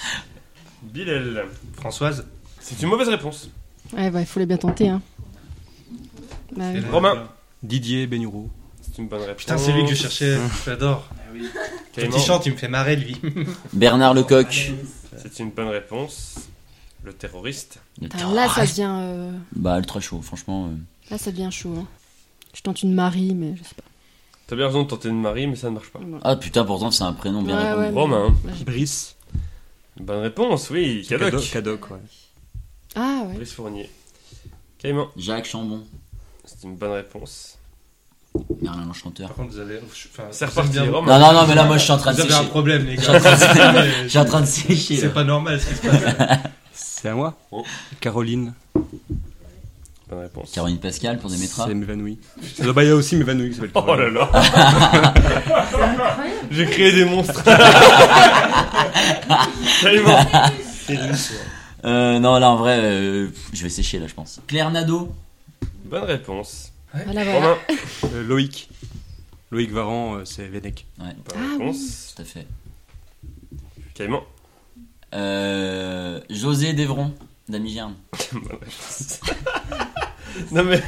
Bilal. Françoise. C'est une mauvaise réponse. Ouais, bah il faut les bien tenter, hein. Bah, oui. Romain. Didier Bénureau. C'est une bonne réponse. Putain, c'est lui que je cherchais. J'adore. Quand Caïman. il chante, il me fait marrer lui. Bernard Lecoq. C'est une bonne réponse. Le terroriste. Putain, là ça devient. Bah, ultra chaud, franchement. Là ça devient chaud. Hein. Je tente une Marie, mais je sais pas. T'as bien raison de tenter une Marie, mais ça ne marche pas. Ah putain, pourtant c'est un prénom bien Ouais, répondu. ouais. Romain. Là, j'ai- Brice. Bonne réponse, oui. Cadoc. Cadoc, ouais. Ah ouais. Brice Fournier. Caïman. Jacques Chambon. C'est une bonne réponse. Merlin l'enchanteur. Par contre, vous avez. Enfin, C'est vous reparti, avez bien- Romain. Non, mais là, moi je suis en train de Vous avez un sécher. problème, les Je suis en train gars. de- je suis en train de sécher. C'est là. pas normal ce qui se passe. C'est à moi. Oh. Caroline. Bonne réponse. Caroline Pascal pour Démétra. C'est m'évanouie. Bah, il y a aussi m'évanouie qui s'appelle Oh Caroline. là là. J'ai créé des monstres. Caïman. Non, là en vrai, je vais sécher là, je pense. Claire Nadeau. Bonne réponse. Voilà, voilà. Romain. Loïc. Loïc Varan, c'est Vedek. Ouais, Bonne réponse. tout à fait. Caïman. José Devron, d'Amigerme. Non mais.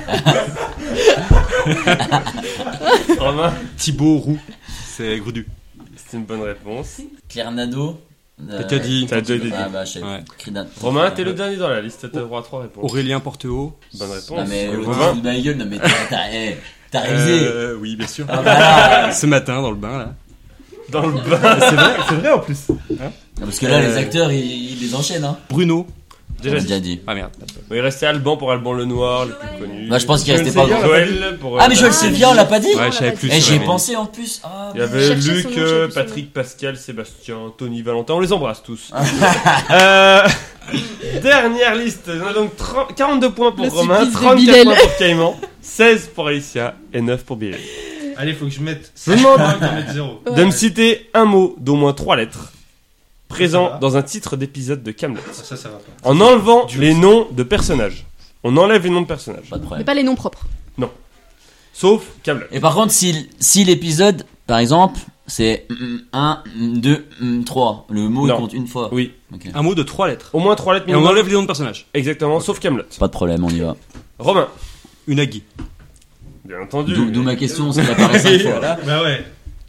Romain. Thibaut Roux, c'est Grudu. C'est une bonne réponse. Claire Nadeau. T'as dit. T'as déjà dit. Ah bah, je sais. Ouais. Cridan. Romain, t'es le dernier dans la liste. T'as droit à 3 réponses. Aurélien Porteau. Bonne réponse. Non mais Romain. ma gueule, non mais t'as révisé. Oui, bien sûr. Ah, voilà. Ce matin, dans le bain, là. Dans le bain. C'est vrai en plus. Parce que là, les acteurs, ils les enchaînent, hein. Bruno. On a déjà dit. Ah merde. Il restait Alban pour Alban Lenoir, le plus connu. Bah, je pense qu'il restait pas grand. Joël pour. Ah, mais Joël Sylvien, on l'a pas dit. Ouais, je savais plus. Eh, j'y ai mais- pensé en plus. Ah, Il y avait Cherchez Luc, son nom, je sais plus son Patrick, Pascal, Sébastien, Tony, Valentin. On les embrasse tous. Euh, Dernière liste. On a donc 42 points pour Le Romain, supplice de 34 Bilal. points pour Caïman, 16 pour Alicia et 9 pour Bilal. Allez, faut que je mette. Je vous demande Je vais mettre 0. de me citer un mot d'au moins 3 lettres Ça présent va. dans un titre d'épisode de Kaamelott. Ça va pas. En enlevant les noms de personnages. On enlève les noms de personnages. pas de Mais problème. pas les noms propres. Sauf Kaamelott. Et par contre, si l'épisode, par exemple, c'est 1, 2, 3, le mot il Non. compte une fois. Oui. Ok. Un mot de 3 lettres. Au moins 3 lettres Et on minimum. enlève les noms de personnages. Exactement, sauf Kaamelott. Pas de problème, on y va. Romain. Unagi. Bien entendu. D'où ma question, ça apparaît 5 fois. Voilà. Bah ouais.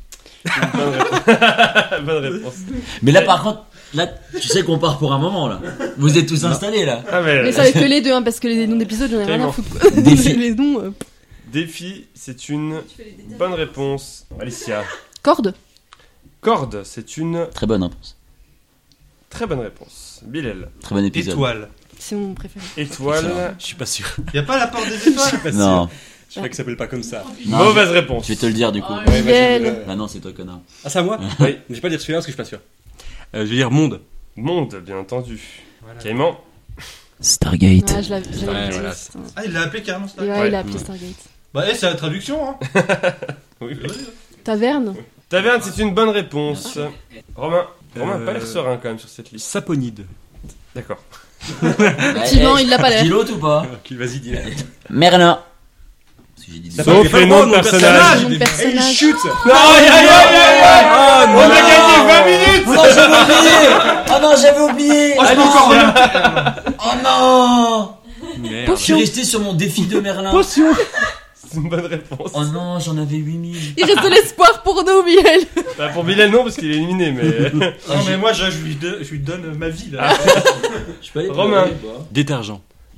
Bonne réponse. Bonne réponse. Mais là, par contre, là, tu sais qu'on part pour un moment, là. Vous êtes tous installés, là. Ah Mais ça avec que les deux, hein, parce que les noms d'épisodes, j'en ai rien Carrément. à foutre. Défi. Les noms. Défi, c'est une bonne réponse. Alicia. Corde. Corde, c'est une Très bonne réponse. très bonne réponse. Bilal. Très bon épisode. Étoile. C'est mon préféré. Étoile. Je suis pas sûr. Y'a pas la porte des étoiles? Non. Je crois que ça s'appelle pas comme ça. Non, Mauvaise réponse. Je vais te le dire, du coup. Miguel. Bah non, c'est toi, connard. Ah, c'est à moi Oui. Je vais pas dire celui-là parce que je suis pas sûr. Je vais dire monde. Monde, bien entendu. Caïman. Stargate. Ah, je l'avais Ouais, dit, voilà. putain. Ah, il l'a appelé carrément ça. Et ouais, Ouais. il a appelé Stargate. Bah, c'est la traduction, hein. Oui. Taverne. Taverne, c'est une bonne réponse. Romain. Romain a pas l'air Euh, serein quand même sur cette liste. Saponide. D'accord. Effectivement, il l'a pas l'air. Dis l'autre ou pas? Ok, vas-y, dis-le. Merlin. Parce que j'ai dit Ça Sauf fait pas les le noms nom de de personnages. Nom de Et il personnage. chute. Aïe aïe aïe aïe aïe. On a gagné 20 minutes. Oh non, j'avais oublié! Oh non, j'avais oublié! Oh, je peux encore remonter. Oh non! Merde. Je suis resté sur mon défi de Merlin. Potion. C'est une bonne réponse. Oh non, j'en avais 8000. Il reste de l'espoir pour nous, Miel. Bah, pour Bilal, non, parce qu'il est éliminé, mais. Non, mais moi, je lui donne ma vie, là. Je peux aller Romain. Détergent.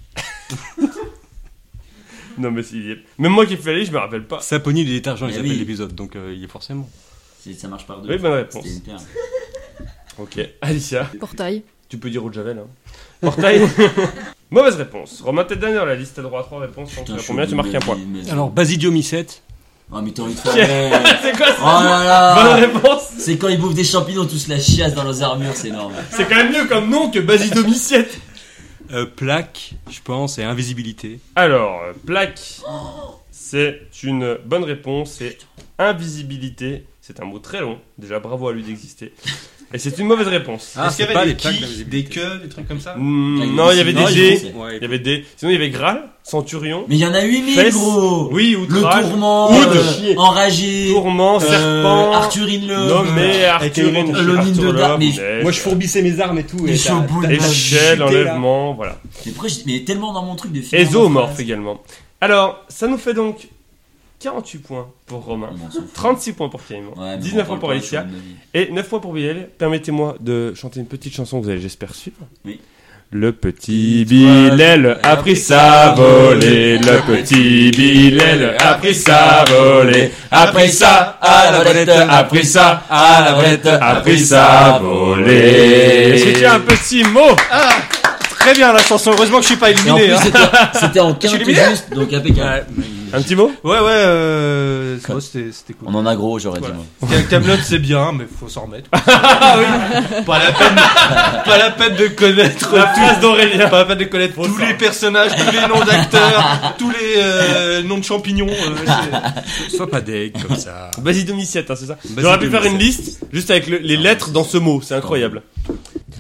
Non, mais même moi qui fais aller, je me rappelle pas. Saponide et détergent, ils Mais appellent oui. l'épisode, donc il y est forcément. Ça marche par deux. Oui, bonne réponse. C'était une pierre. Ok. Alicia. Portail. Tu peux dire Eau de Javel, hein. Portail. Mauvaise réponse. Romain, t'es dernier dans la liste, t'as droit à 3 réponses. Quand tu Putain, je réponds bien, tu marques un point. Alors, Basidio Micette. Oh, mais t'as envie de faire. C'est quoi ça? Oh là Bonne là! réponse. C'est quand ils bouffent des champignons, tous la chiasse dans leurs armures, c'est énorme. C'est quand même mieux comme nom que Basidomiciette. Plaque, je pense, et invisibilité. Alors, plaque, c'est une bonne réponse. C'est invisibilité. C'est un mot très long. Déjà, bravo à lui d'exister. Et c'est une mauvaise réponse. Est-ce qu'il y c'est pas avait les des plaques quilles, des d'invisibilité. queues, des trucs comme ça? Non, il y avait Non, des ils dés. font ça. Il y avait des. Sinon, il y avait Graal, Centurion, Mais il y en a 8000, Fesse. gros! Oui, Le Outrage, tourment, Oud. enragé, Tourment, Serpent, Arthurine Love, Nommé, Arthurine, L'Onine de Dark, mais Moi, je fourbissais mes armes et tout. Les et chauboutes. Échelle, enlèvement, voilà. Mais pourquoi mais tellement dans mon truc de film. Et zoomorphe également. Alors, ça nous fait donc 48 points pour Romain, 36 points pour Caïman, 19 points pour Alicia et 9 points pour Bilal. Permettez-moi de chanter une petite chanson que vous allez, j'espère, suivre. Oui. Le petit Bilal a pris sa volée, le petit Bilal a pris sa volée, a pris ça à la volette, a pris ça à la volette, a pris sa volée. Est-ce que tu as un petit mot? Très bien la chanson, heureusement que je suis pas Et en éliminé. plus, Hein. c'était en quinte juste, donc impeccable. Un petit mot? Ouais, c'était cool. On en a gros, j'aurais dit Voilà. moi. Kaamelott c'est bien, mais faut s'en remettre. Ah oui. Pas la peine de connaître La place d'Aurélien. Pas la peine de connaître tous les personnages, tous les noms d'acteurs, tous les noms de champignons. Sois pas deg comme ça. Basidomiciette, hein, c'est ça. J'aurais pu faire une liste juste avec les lettres dans ce mot, c'est incroyable.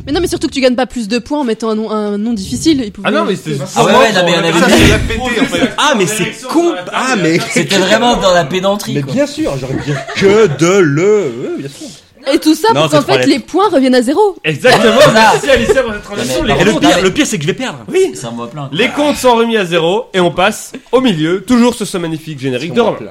Mais non, mais surtout que tu gagnes pas plus de points en mettant un nom difficile. Ils pouvaient- Ah non, mais c'était. Ah ouais, non, mais on avait Ça, dit- c'est la pété, en fait. Ah, mais c'est con. Ah, mais. C'était vraiment dans la pédanterie, Mais quoi. bien sûr, j'aurais pu dire que de le. Bien sûr. Et tout ça Non, pour c'est qu'en trois fait lettres. les points reviennent à zéro. Exactement, Voilà. merci Alicia pour cette transition. Non, mais- Les Et comptes- le pire, c'est que je vais perdre. Oui. Ça me voit plein. Les comptes sont remis à zéro et on passe au milieu, toujours sur ce magnifique générique de Romain.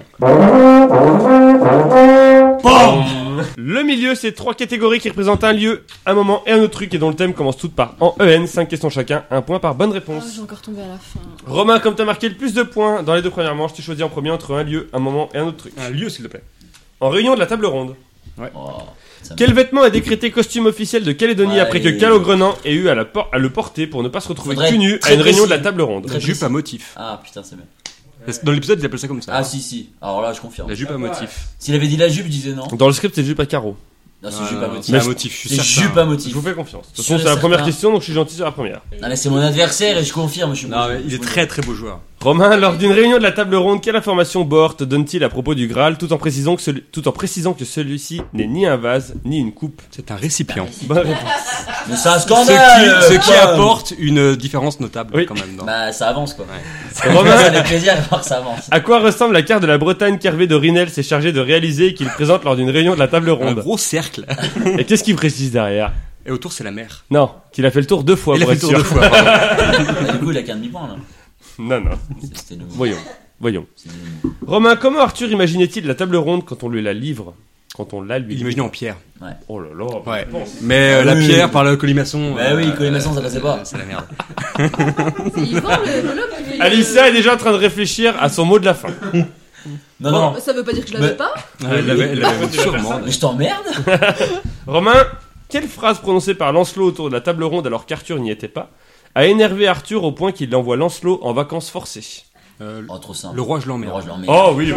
Le milieu, c'est 3 catégories qui représentent un lieu, un moment et un autre truc et dont le thème commence toutes par en EN, 5 questions chacun, 1 point par bonne Oh, réponse. j'ai encore tombé à la fin. Romain, comme t'as marqué le plus de points dans les 2 premières manches, tu choisis en premier entre un lieu, un moment et un autre truc. Un lieu, s'il te plaît. En réunion de la table ronde, Oh, ça me- quel vêtement est décrété costume officiel de Calédonie Ouais, après que et- Calogrenant ait eu à le porter pour ne pas se retrouver Faudrait cul nu être à très une réunion de la précis. table ronde? Très La jupe précis. à motif. Ah putain, c'est bien. Dans l'épisode, ils appellent ça comme ça. Ah si. Alors là, je confirme. La jupe à motif. S'il avait dit la jupe, je disais non. Dans le script, c'est jupe à carreaux. Non, c'est jupe à motif. C'est un motif, je suis C'est certain. jupe à Je motif. vous fais confiance. De toute Sûr façon, et c'est la première certain. question, donc je suis gentil sur la première. Non mais c'est mon adversaire et je confirme. Je suis Non, mais il est très très beau joueur. Romain, lors d'une réunion de la table ronde, quelle information Bort donne-t-il à propos du Graal tout en précisant que celui-ci n'est ni un vase, ni une coupe? C'est un récipient. Bonne réponse. Mais c'est un Ce scandale. qui quoi. apporte une différence notable Oui. quand même. Bah ça avance quoi. Ça Romain, fait plaisir de voir que ça avance. à quoi ressemble la carte de la Bretagne qu'Hervé de Rinel s'est chargé de réaliser et qu'il présente lors d'une réunion de la table Un ronde? gros cercle. Et qu'est-ce qu'il précise derrière? Et autour, c'est la mer. Non, qu'il a fait le tour 2 fois Il a pour fait le être tour sûr. 2 fois. pardon. Du coup il a qu'un demi-point là. Non. C'était le. Voyons. c'est le- Romain, comment Arthur imaginait-il la table ronde quand on lui la livre? Quand on l'a lui Il livre? imaginait en pierre. Oh là là, bonne Ouais. réponse. Mais Ah la oui. pierre par la colimaçon. Bah oui, colimaçon, ça passait pas. C'est la merde. C'est Yvan le Alicia est déjà en train de réfléchir à son mot de la fin. Non, non. Ça veut pas dire que je l'avais Mais- pas. Elle l'avait sûrement. Mais je t'emmerde. Romain, quelle phrase prononcée par Lancelot autour de la table ronde alors qu'Arthur n'y était pas a énervé Arthur au point qu'il envoie Lancelot en vacances forcées? Oh, trop simple. Le roi, je Le roi, l'emmerde. je l'emmerde. Oh oui,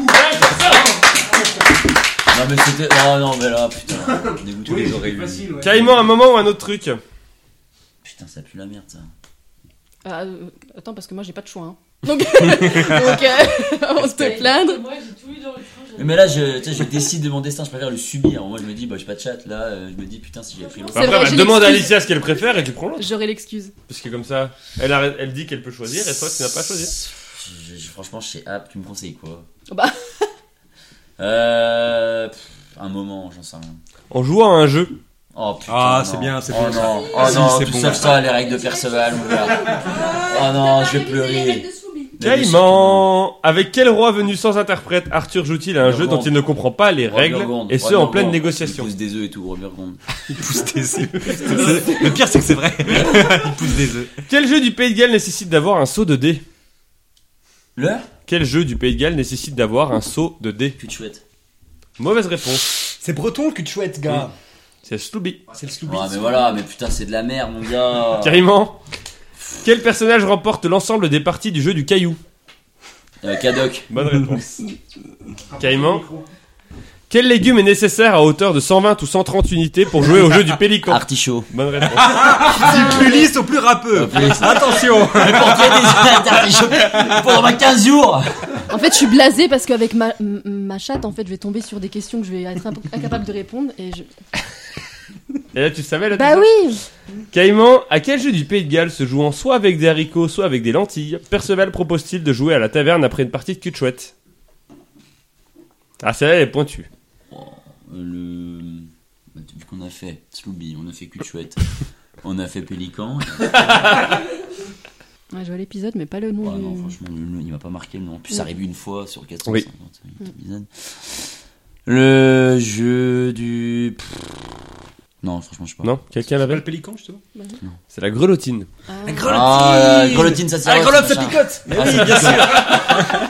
Non, mais c'était. Oh non, mais là, putain. Dégoûté. Oui, c'est facile, ouais. carrément un moment ou un autre truc. Putain, ça pue la merde ça. Attends, parce que moi j'ai pas de choix. Hein. Donc, on se te plaindre. Moi, j'ai tout eu dans le train. Mais là, tu sais, je décide de mon destin, je préfère le subir. Moi, je me dis, bah, j'ai pas de chat. Là, je me dis, putain, si j'avais pris l'autre. C'est Après, vrai, bah, j'ai demande à l'excuse. Alicia ce qu'elle préfère et tu prends l'autre. J'aurai l'excuse. Parce que comme ça, elle dit qu'elle peut choisir et toi tu n'as pas choisi. Franchement, je sais, tu me conseilles quoi? Bah. Un moment, j'en sais rien. En jouant à un jeu. Oh putain. Ah, non. c'est bien, c'est oh, bon, ça. non. Oh Si, non, c'est tout bon. sauf ça, les règles de Perceval, mon gars. Oh non, je vais pleurer. Caïman, avec quel roi venu sans interprète Arthur joue-t-il à un jeu dont il ne comprend pas les règles et ce en pleine négociation? Il pousse des œufs et tout, roi Burgonde. Il pousse des œufs. Le pire, c'est que c'est vrai. Il pousse des œufs. Quel jeu du Pays de Galles nécessite d'avoir un saut de dés? Le Quel jeu du Pays de Galles nécessite d'avoir un saut de dés? Cul de chouette. Mauvaise réponse. C'est breton le cul de chouette, gars. C'est Slooby. C'est le Scooby. Ah, mais voilà, mais putain, c'est de la merde, mon gars. Carrément. Quel personnage remporte l'ensemble des parties du jeu du caillou? Cadoc. Bonne réponse. Caïman. Quel légume est nécessaire à hauteur de 120 ou 130 unités pour jouer au jeu du pélican? Artichaut. Bonne réponse. Du plus lisse au plus râpeux. Attention. Mais pour qu'il y ait des artichauts pendant 15 jours. En fait, je suis blasée parce qu'avec ma chatte, en fait, je vais tomber sur des questions que je vais être incapable de répondre. Et là, tu savais là? Bah oui. Caïman, à quel jeu du Pays de Galles se jouant soit avec des haricots, soit avec des lentilles, Perceval propose-t-il de jouer à la taverne après une partie de cul de chouette? Ah, celle-là, elle est pointue. Vu qu'on a fait Slooby, on a fait cul de chouette, on a fait pélican. Ouais, je vois l'épisode, mais pas le nom. Oh du... non, franchement, il m'a pas marqué le nom. En plus, ça arrive une fois sur 450 Oui. épisodes. Le jeu du. Non, franchement, je sais pas. Non? Quelqu'un C'est pas l'avait? le pélican, justement. C'est la grelotine. Ah, la grelotine, ça sert. La grelotte, ça picote. Mais oui, bien sûr.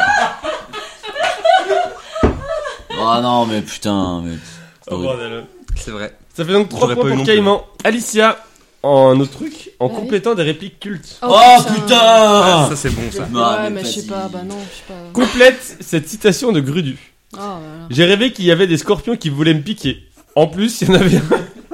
Oh non, mais putain. Mais... Oh bordel. C'est vrai. Ça fait donc 3 J'aurais points pas eu pour non Caïman. Alicia, en autre truc, en Ah oui. complétant des répliques cultes. Oh putain. Ça, c'est bon, ça. Non, Ouais, mais je sais vas-y. pas, bah non, je sais pas. Complète cette citation de Grudu. Oh, voilà. J'ai rêvé qu'il y avait des scorpions qui voulaient me piquer. En plus, il y en avait un.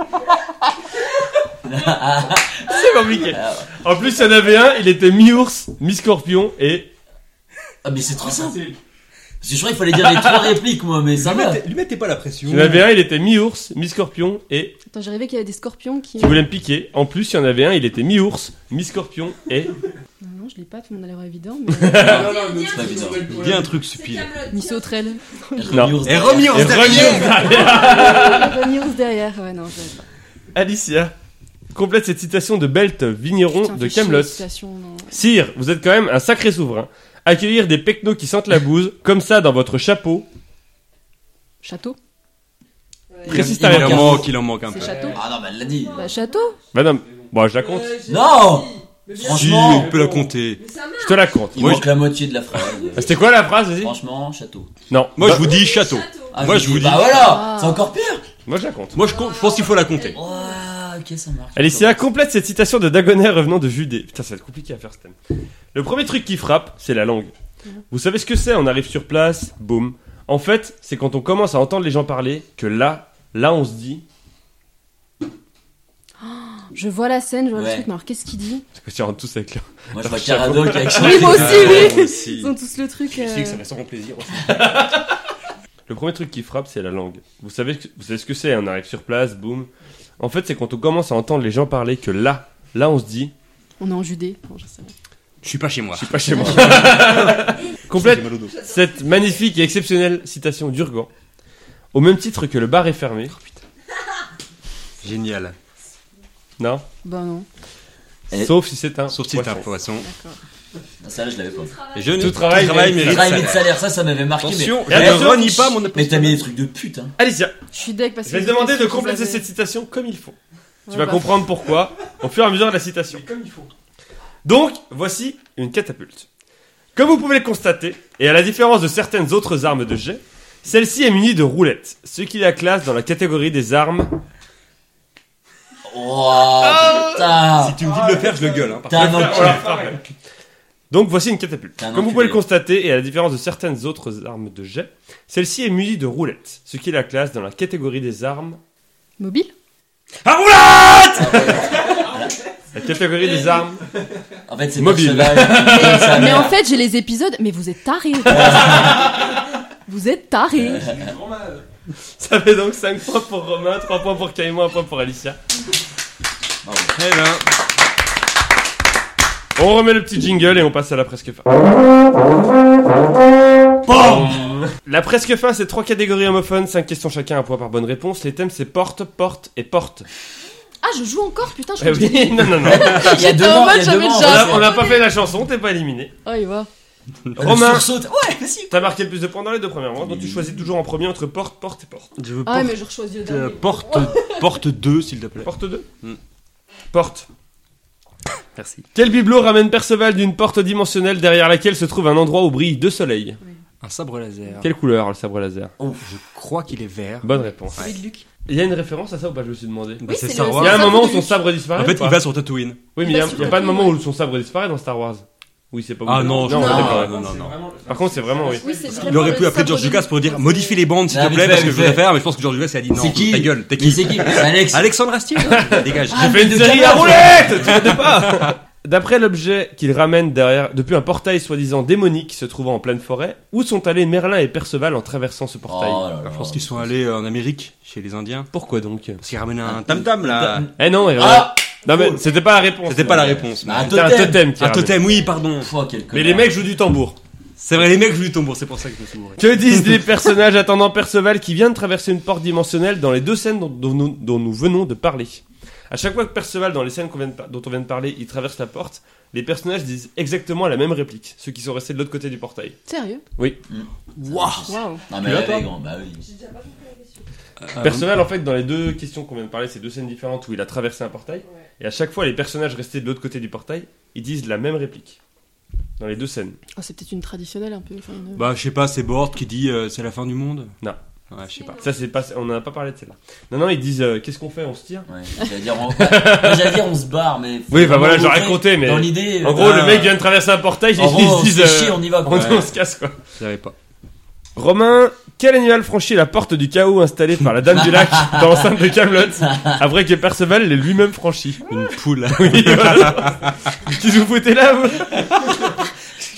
C'est compliqué. En plus, il y en avait un, il était mi-ours, mi-scorpion et. Ah, mais c'est trop simple. Parce que je crois qu'il fallait dire les 3 répliques, moi, mais ça va. Lui mettez pas la pression. Il y en avait un, il était mi-ours, mi-scorpion et Attends, j'ai rêvé qu'il y avait des scorpions qui. qui voulait me piquer. En plus, il y en avait un, il était mi-ours, mi-scorpion et Non, je l'ai pas, tout le monde a l'air évident, mais. C'est pas évident. Dis un truc stupide. Ni sauterelle. Non. Et remis en et derrière. Remis derrière, ouais, non, je l'avais pas. Alicia complète cette citation de Belt Vigneron Putain, de fais chier, Kaamelott. la citation, non. Sire, vous êtes quand même un sacré souverain. Accueillir des pecnos qui sentent la bouse, comme ça dans votre chapeau. Château. Précise ta Il réponse. Il en manque un peu. C'est château. Ah non, bah elle l'a dit. Bah, château. Bah non, bon, je la compte. Non Si, Franchement, on peut la compter. Je te la compte. il Moi, manque la moitié de la phrase. C'était quoi la phrase, vas-y? Franchement, château. Non. Moi, Bah, je vous dis château. Ah, Moi, je vous dis. Bah voilà, Ah. c'est encore pire. moi, je la compte. Moi, je pense qu'il faut la compter. Ouah, ok, ça marche. Alicia complète cette citation de Dagonet revenant de Judée. Putain, ça va être compliqué à faire ce thème. Le premier truc qui frappe, c'est la langue. Vous savez ce que c'est? On arrive sur place, boum. En fait, c'est quand on commence à entendre les gens parler que là, on se dit. Je vois la scène, je vois Ouais. le truc, mais alors qu'est-ce qu'il dit? C'est que tu rentres tous avec là. Moi, je vois Caradoc avec son. Oui, moi aussi, Moi oui. aussi. Ils ont tous le truc. Ça va sans mon plaisir. Le premier truc qui frappe, c'est la langue. Vous savez ce que c'est? On arrive sur place, boum. En fait, c'est quand on commence à entendre les gens parler que là, on se dit. On est en Judée. Bon, je sais pas. Je suis pas chez moi. Je suis pas chez moi. Complète cette magnifique et exceptionnelle citation d'Urgan. Au même titre que le bar est fermé. Génial. Non. Bah, non. Et- Sauf si c'est un. Sauf si t'es un poisson. poisson. D'accord. Ah, ça là, je l'avais pas. Et je Tout travail mérite Travail de salaire, ça m'avait marqué. Attention, mais- je ne Attention. renie pas mon Mais t'as mis des trucs de pute, hein. Alicia, Je suis deck parce je que. vais te demander de qu'est-ce que compléter vous avez- cette citation comme il faut. Tu Ouais, vas bah, comprendre pourquoi au fur et à mesure de la citation. Comme il faut. Donc, voici une catapulte. Comme vous pouvez le constater, et à la différence de certaines autres armes de jet, celle-ci est munie de roulettes, ce qui la classe dans la catégorie des armes. Oh, putain. Si tu me dis de le faire, je le gueule. Hein. T'es un enculé. Donc voici une catapulte. T'es un Comme vous enculé. pouvez le constater, et à la différence de certaines autres armes de jet, celle-ci est munie de roulettes, ce qui la classe dans la catégorie des armes. Mobile. Ah, roulette La catégorie des armes. En fait, c'est Mobile. Perceval. Mais en fait, j'ai les épisodes. Mais vous êtes tarés. Vous êtes tarés. Ça fait donc 5 points pour Romain, 3 points pour Caïman, 1 point pour Alicia. Eh ben, On remet le petit jingle et on passe à la presque fin. La presque fin, c'est 3 catégories homophones, 5 questions chacun, 1 point par bonne réponse. Les thèmes, c'est porte, porte et porte. Ah, je joue encore, putain, je Eh crois que oui, non. Il y a deux en mois, mode, il y a j'avais deux mois. déjà- On n'a pas fait la chanson, t'es pas éliminé. Oh, il va. Romain, Sursaute. Ouais, vas-y. t'as marqué le plus de points dans les 2 premières manches, donc tu choisis toujours en premier entre porte, porte et porte. je veux Ah, ouais, mais je choisis le dernier. porte 2, s'il te plaît. Porte 2 Mm. Porte. Merci. Quel bibelot ramène Perceval d'une porte dimensionnelle derrière laquelle se trouve un endroit où brille 2 soleils? Un sabre laser. Quelle couleur le sabre laser? Je crois qu'il est vert. Bonne réponse. Celui de Luc. Il y a une référence à ça ou pas? Je me suis demandé. Bah, Oui, c'est c'est Star le- Wars. Il y a un sabre moment où de son Luke. sabre disparaît. En fait, ou pas il va sur Tatooine. Oui, mais il Il y va a sur pas de moment Tatooine, où son sabre disparaît dans Star Wars. Oui, c'est pas Ah obligé. non, je on est crois d'accord. pas. Non. Par contre, c'est vraiment oui. Oui, c'est Il vraiment aurait le pu appeler sabre George de Lucas Luke. pour dire modifie les bandes s'il Non, te mais plaît fais, parce que mais je voulais fais. faire, mais je pense que George Lucas il a dit non. C'est qui Ta gueule, t'es Mais qui c'est qui? C'est Alex. Alexandre Astier. Dégage. J'ai fait une de série Camelot. à roulette. Tu connais pas? D'après l'objet qu'il ramène derrière, depuis un portail soi-disant démonique se trouvant en pleine forêt, où sont allés Merlin et Perceval en traversant ce portail? Oh là là. Je pense qu'ils sont allés en Amérique, chez les Indiens. Pourquoi donc? Parce qu'ils ramenaient un tam-tam là. Eh non, Ah! non mais c'était pas la réponse. C'était pas la réponse. Bah, un C'était un totem qui Un ramène. totem, oui, pardon. Pouah, quel Mais connard. les mecs jouent du tambour. C'est vrai, les mecs jouent du tambour, c'est pour ça que je me suis bourré. Que disent les personnages attendant Perceval qui vient de traverser une porte dimensionnelle dans les 2 scènes dont nous venons de parler? À chaque fois que Perceval, dans les scènes dont on vient de parler, il traverse la porte, les personnages disent exactement la même réplique, ceux qui sont restés de l'autre côté du portail. Sérieux? Waouh. Waouh. Non, mais avec, grand, bah oui. Perceval, en fait, dans les 2 questions qu'on vient de parler, c'est 2 scènes différentes où il a traversé un portail, et à chaque fois, les personnages restés de l'autre côté du portail, ils disent la même réplique. Dans les 2 scènes. Oh, c'est peut-être une traditionnelle un peu. Enfin, une- Bah, je sais pas, c'est Bord qui dit c'est la fin du monde. Non. Ouais, je sais pas. Ça, c'est pas, on n'en a pas parlé de celle-là. Non, ils disent qu'est-ce qu'on fait? On se tire? Ouais, j'allais dire on se barre, mais. Oui, bah voilà, Vraiment j'aurais montrer compté, mais. Dans l'idée. En gros, le mec vient de traverser un portail, En gros, ils on se disent. se fait chier, on y va, quoi. on se casse, quoi. Je savais pas. Romain, quel animal franchit la porte du chaos installée par la Dame du Lac dans l'enceinte de Camelot après que Perceval l'ait lui-même franchi? Une poule. Oui, voilà. Tu vous foutez là, vous?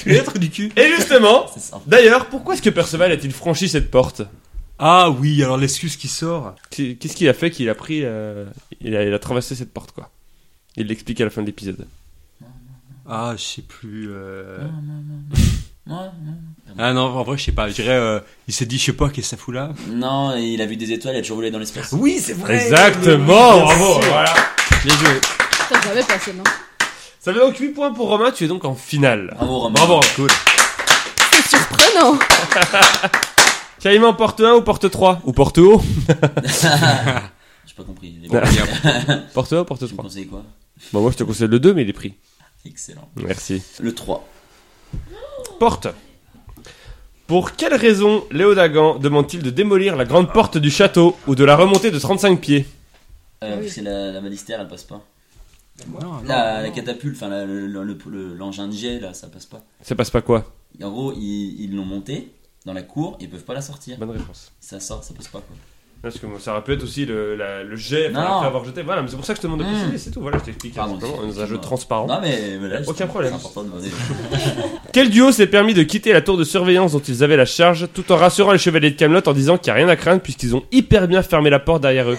Lettre du cul. Et justement, C'est ça. d'ailleurs, pourquoi est-ce que Perceval a-t-il franchi cette porte? Ah oui, alors l'excuse qui sort. Qu'est-ce qu'il a fait qu'il a pris... il a traversé cette porte, quoi. Il l'explique à la fin de l'épisode. Ah, je sais plus. Non. Ah non, en vrai, je sais pas. Je dirais, il s'est dit, je sais pas, qu'est-ce que ça fout là. Non, et il a vu des étoiles, il a toujours volé dans l'espace. Oui, c'est vrai. Exactement, bravo, voilà. Bien joué. Putain, j'avais pas celle-là. Ça fait donc 8 points pour Romain, tu es donc en finale. Bravo, Romain. Bravo. Cool. C'est surprenant. Caïman, porte 1 ou porte 3? Ou porte haut? J'ai pas compris. Porte 1 ou porte Tu me 3? conseilles quoi? Bon, moi je te conseille le 2, mais il est pris. Excellent. Merci. Le 3. Porte. Pour quelle raison Léo Dagan demande-t-il de démolir la grande porte du château ou de la remonter de 35 pieds? oui. Parce que la balistère, elle passe pas. Non, La catapulte, enfin l'engin de jet, là, ça passe pas. Ça passe pas quoi? Et en gros, ils l'ont montée dans la cour, ils peuvent pas la sortir. Bonne réponse. Ça sort, ça passe pas quoi. Parce que ça aurait pu être aussi le jet, Non. après avoir jeté. Voilà, mais c'est pour ça que je te demande de préciser, c'est tout. Voilà, je t'explique. Pardon, Simplement, on est dans un jeu excuse-moi. transparent. Non mais voilà, Aucun problème. C'est important de demander. Quel duo s'est permis de quitter la tour de surveillance dont ils avaient la charge tout en rassurant les chevaliers de Camelot en disant qu'il n'y a rien à craindre puisqu'ils ont hyper bien fermé la porte derrière eux?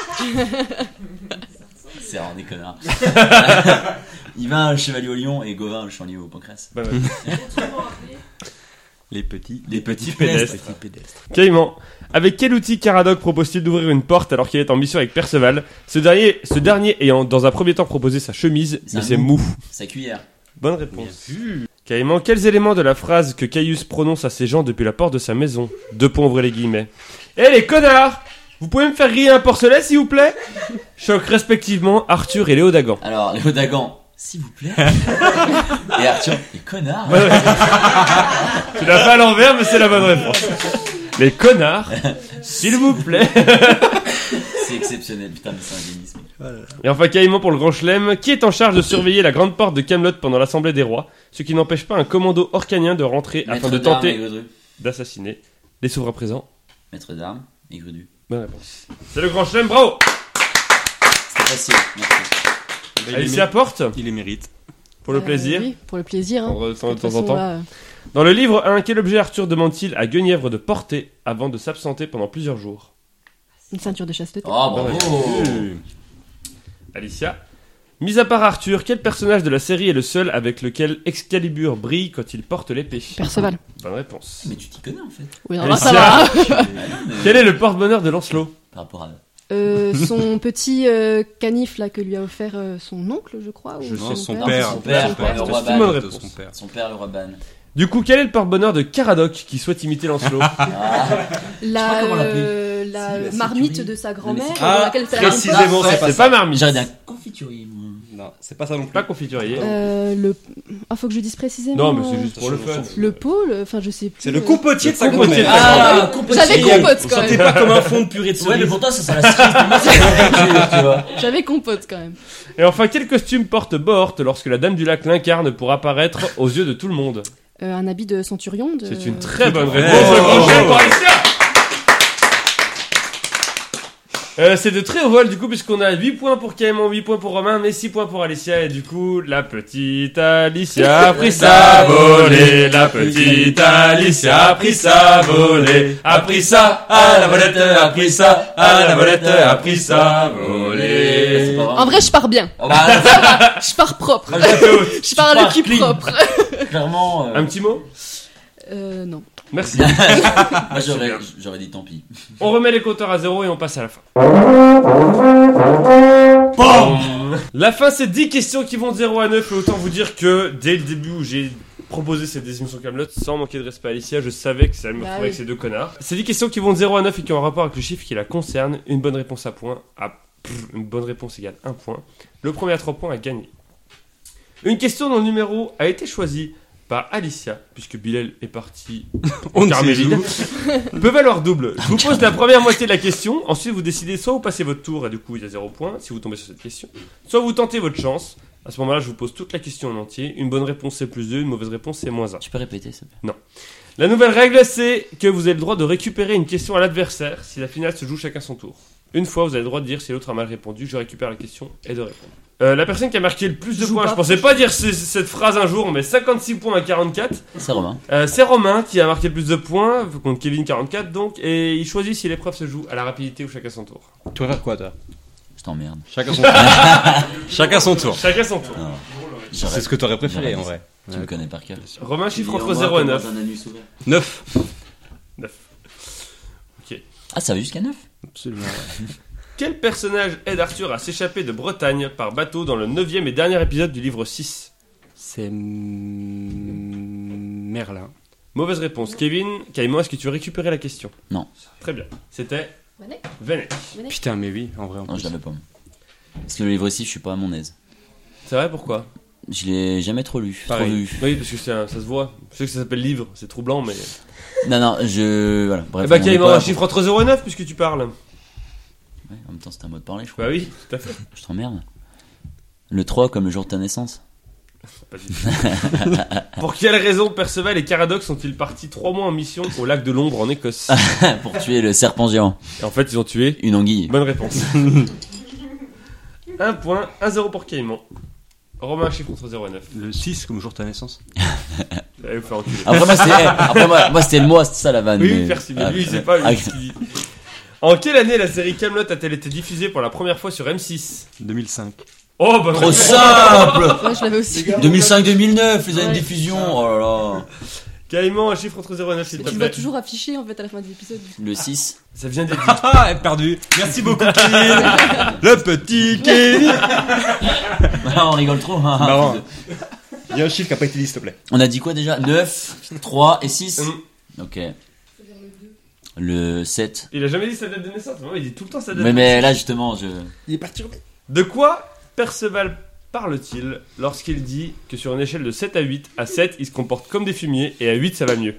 C'est vraiment des connards. Yvain, le chevalier au lion, et Gauvin, le chevalier au pancras. Bah ouais. Les petits. Les petits pédestres. pédestres. pédestres. Caïman, avec quel outil Caradoc propose-t-il d'ouvrir une porte alors qu'il est en mission avec Perceval? Ce dernier ayant dans un premier temps proposé sa chemise, C'est mais un c'est mou. mou. Sa cuillère. Bonne réponse. Caïman, quels éléments de la phrase que Caius prononce à ses gens depuis la porte de sa maison? 2 points, ouvrez les guillemets. Eh les connards! Vous pouvez me faire griller un porcelet s'il vous plaît? Choquent respectivement Arthur et Léo Dagan. Alors, Léo Dagan, s'il vous plaît. Et Arthur, les connards. Bonne réponse. Tu l'as fait à l'envers, mais c'est la bonne réponse. Les connards, s'il vous plaît. C'est exceptionnel, putain, mais c'est un génie ce mec. Et enfin Caïman pour le grand chelem, qui est en charge de surveiller la grande porte de Camelot pendant l'assemblée des rois, ce qui n'empêche pas un commando orcanien de rentrer afin de Maître d'armes et tenter Gredru. d'assassiner les souverains présents. Maître d'armes et Grudu. Bonne réponse. C'est le grand chelem, bravo. C'était facile, merci. Alicia Porte, Il les mérite. pour le plaisir. Oui, pour le plaisir. Hein. De temps en façon, temps. là, Dans le livre 1, quel objet Arthur demande-t-il à Guenièvre de porter avant de s'absenter pendant plusieurs jours? une ceinture de chasteté. Oh, bravo. Alicia. Mis à part Arthur, quel personnage de la série est le seul avec lequel Excalibur brille quand il porte l'épée? Perceval. Bonne réponse. Mais tu t'y connais en fait. Oui, non, Alicia. là, ça va. Ah non, mais Quel est le porte-bonheur de Lancelot? par rapport à. Son petit canif là que lui a offert son oncle, je crois. Ou Non, son père. père. Son père, le roi C'est une bonne Ban. réponse. Son père. Son père, le roi Ban. Du coup, quel est le porte-bonheur de Caradoc qui souhaite imiter Lancelot? Je sais pas comment l'appeler. La Si, la marmite sécurité. de sa grand-mère, Mais c'est- dans laquelle elle fait la précisément, compote. c'est pas C'est pas marmite. J'aurais dit un confiturier, moi. Non, c'est pas ça non plus. Pas confiturier. Faut que je dise précisément. Non, mais c'est juste pour le Ça, fun. Le pôle, enfin je sais plus. C'est le compotier de sa compotier de grand-mère. sa Ah, J'avais compote Vous quand sentez même. pas comme un fond de purée de Ouais, mais cerise. pourtant, ça sent la cerise. Pour moi, c'est la tu vois. J'avais compote quand même. Et enfin, quel costume porte Bohort lorsque la Dame du Lac l'incarne pour apparaître aux yeux de tout le monde? Un habit de centurion. C'est une très bonne réponse. Oh. Le grand chelem pour Alicia. C'est de très haut vol du coup puisqu'on a 8 points pour Caïman, 8 points pour Romain, mais 6 points pour Alicia et du coup la petite Alicia a pris sa volée, la petite Alicia a pris sa volée, a pris ça à la volette, a pris ça à la volette, a pris sa volée. C'est pas vrai. En vrai, je pars bien. Oh, bah, Je pars propre. Je pars pars le cul clean. propre. clairement. Un petit mot? Non. Merci. Moi, j'aurais dit tant pis. On remet les compteurs à 0 et on passe à la fin. La fin, c'est 10 questions qui vont de 0 à 9. Et autant vous dire que dès le début où j'ai proposé cette émission Camelot, sans manquer de respect à Alicia, je savais que ça allait me Bah retrouver oui. avec ces deux connards. C'est 10 questions qui vont de 0 à 9 et qui ont un rapport avec le chiffre qui la concerne. Une bonne réponse à point. Une bonne réponse égale 1 point. Le premier à 3 points a gagné. Une question dont le numéro a été choisi par Alicia, puisque Bilal est parti On ne sait Carmélide, où. peut valoir double. Je vous pose la première moitié de la question, ensuite vous décidez soit vous passez votre tour et du coup il y a 0 points si vous tombez sur cette question, soit vous tentez votre chance. À ce moment-là, je vous pose toute la question en entier. Une bonne réponse c'est plus 2, une mauvaise réponse c'est moins 1. Tu peux répéter, s'il te plaît. La nouvelle règle c'est que vous avez le droit de récupérer une question à l'adversaire si la finale se joue chacun son tour. Une fois, vous avez le droit de dire si l'autre a mal répondu. Je récupère la question et de répondre. La personne qui a marqué le plus de Joue points, pas. je pensais pas dire cette phrase un jour, mais 56 points à 44. C'est Romain. C'est Romain qui a marqué le plus de points, contre Kevin 44 donc, et il choisit si l'épreuve se joue à la rapidité ou chacun son tour. Tu vas faire quoi, toi? Je t'emmerde. Chacun son tour. Chacun son tour. Chacun son tour. Non. C'est ce que t'aurais préféré, J'aurais en dit vrai. Tu me connais par cœur. Romain chiffre Et entre moi, 0 et comme 9. dans un anus ouvert. 9. Ah, ça va jusqu'à 9? Absolument. Quel personnage aide Arthur à s'échapper de Bretagne par bateau dans le 9e et dernier épisode du livre 6? C'est Merlin. Mauvaise réponse. Kevin, Caïman, est-ce que tu as récupéré la question? Non. Très bien. C'était Vanek. Vanek. Putain, mais oui, en vrai. En Non, plus. je l'avais pas. Parce que le livre aussi, je suis pas à mon aise. C'est vrai, pourquoi? Je l'ai jamais trop lu. Pareil. Trop lu. Oui, parce que ça se voit. Je sais que ça s'appelle livre, c'est troublant, mais... Non, voilà. Bref. Eh bah on est Caïman, pas- un chiffre entre 0 et 9 puisque tu parles. Ouais, en même temps, c'était un mot de parler, je crois. Bah oui, tout à fait. Je t'emmerde. Le 3 comme le jour de ta naissance. Pas du tout. Pour quelle raison Perceval et Caradoc sont-ils partis 3 mois en mission au lac de l'Ombre en Écosse? Pour tuer le serpent géant. Et en fait, ils ont tué. Une anguille. Bonne réponse. 1 point, 1-0 pour Caïman. Romain, un chiffre entre 0 et 9. Le 6 comme jour de ta naissance. Allez vous faire enculer. Après, moi, c'était le mois, c'était ça la vanne. Oui, mais- merci, mais Ah, lui, il sait pas ah, lui, ce qu'il dit. En quelle année la série Kaamelott a-t-elle été diffusée pour la première fois sur M6? 2005. Oh, bonne Trop réponse. simple. Ouais, je l'avais aussi. 2005-2009, les années de Ouais. diffusion. Oh là là. Caïman, un chiffre entre 0 et 9, s'il Mais te tu vas plaît. toujours afficher en fait à la fin de l'épisode. Le 6. Ça vient d'être dit. Ah, perdu. Merci beaucoup, Kevin. Le petit Kevin. On rigole trop. hein. Marrant. Il y a un chiffre qui a pas été dit, s'il te plaît. On a dit quoi déjà? 9, 3 et 6. Ok. Le 7. Il a jamais dit sa date de naissance. Non, il dit tout le temps sa date Mais, de mais naissance. là, justement, je. Il est perturbé. De quoi Perceval parle-t-il lorsqu'il dit que sur une échelle de 7 à 8, à 7, il se comporte comme des fumiers et à 8, ça va mieux?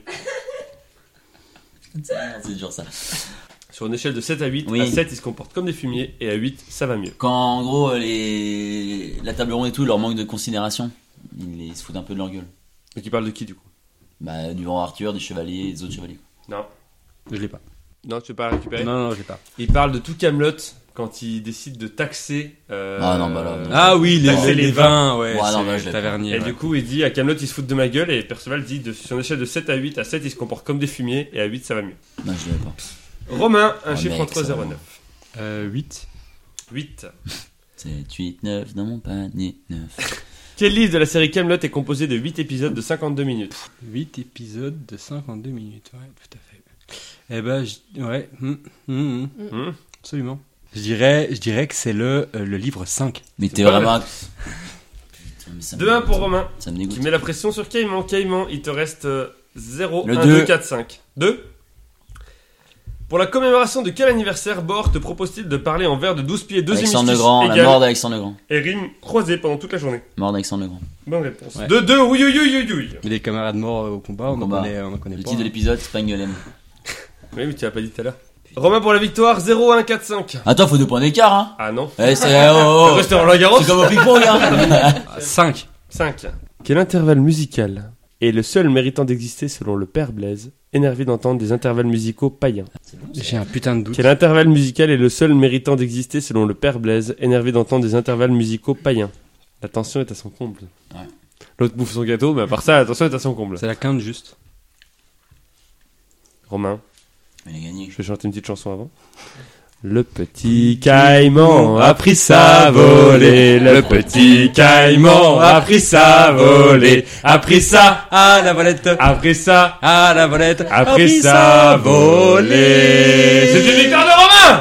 C'est dur ça. Sur une échelle de 7 à 8, Oui. à 7, il se comporte comme des fumiers et à 8, ça va mieux. Quand en gros, la table ronde et tout, leur manque de considération, ils se foutent un peu de leur gueule. Donc il parle de qui du coup? Bah, du roi Arthur, des chevaliers, des autres chevaliers. Non. Je l'ai pas. Non, tu veux pas la récupérer? Non, je l'ai pas. Il parle de tout Kaamelott quand il décide de taxer. Ah non, bah là, non. Ah oui, Taxer les les vins, ouais. Ouais, non, c'est bah, je l'ai pas. tavernier. Et ouais. du coup, il dit à Kaamelott, il se fout de ma gueule, et Perceval dit sur une échelle de 7 à 8, à 7, il se comporte comme des fumiers, et à 8, ça va mieux. Non, je l'avais pas. Romain, un Oh, chiffre mec, entre ça 0 et va. 9. 8. 8. 7, 8, 9 dans mon panier, 9. Quel livre de la série Kaamelott est composé de 8 épisodes de 52 minutes? 8 épisodes de 52 minutes, ouais, tout à fait. Eh ben, ouais, Hmm. absolument. Je dirais que c'est le livre 5. Mais t'es pas vraiment. vrai. Putain, mais ça me 2-1 pour dégoûte. Romain. Ça me Tu dégoûte. mets la pression sur Caïman. Caïman, il te reste 0, Le 1, 2. 2, 4, 5. 2. Pour la commémoration de quel anniversaire Bord te propose-t-il de parler en vers de 12 pieds, 2 Alexandre le hémistices Grand, la égales mort d'Alexandre le Grand. et rimes croisées pendant toute la journée? Mort d'Alexandre le Grand. Bonne réponse. Ouais. 2-2, oui, oui, oui, oui, oui. Mais les camarades morts au combat, on en Combat. connaît Le pas. titre de l'épisode, c'est pas une gueulem. Oui, mais tu l'as pas dit tout à l'heure. Romain pour la victoire, 0, 1, 4, 5. Attends, faut 2 points d'écart, hein. Ah non. Eh, c'est. Oh, oh. Reste en Roland Garros. C'est comme au ping-pong, hein. 5. 5. Quel intervalle musical est le seul méritant d'exister selon le père Blaise, énervé d'entendre des intervalles musicaux païens? J'ai un putain de doute. Quel intervalle musical est le seul méritant d'exister selon le père Blaise, énervé d'entendre des intervalles musicaux païens? La tension est à son comble. Ouais. L'autre bouffe son gâteau, mais à part ça, la tension est à son comble. C'est la quinte juste. Romain, Il a gagné. je vais chanter une petite chanson avant. Le petit caïman a pris sa volée, le petit caïman a pris sa volée, a pris ça, Ah, la volette. a pris ça, Ah, la volette. a pris sa volée. C'est une victoire de Romain!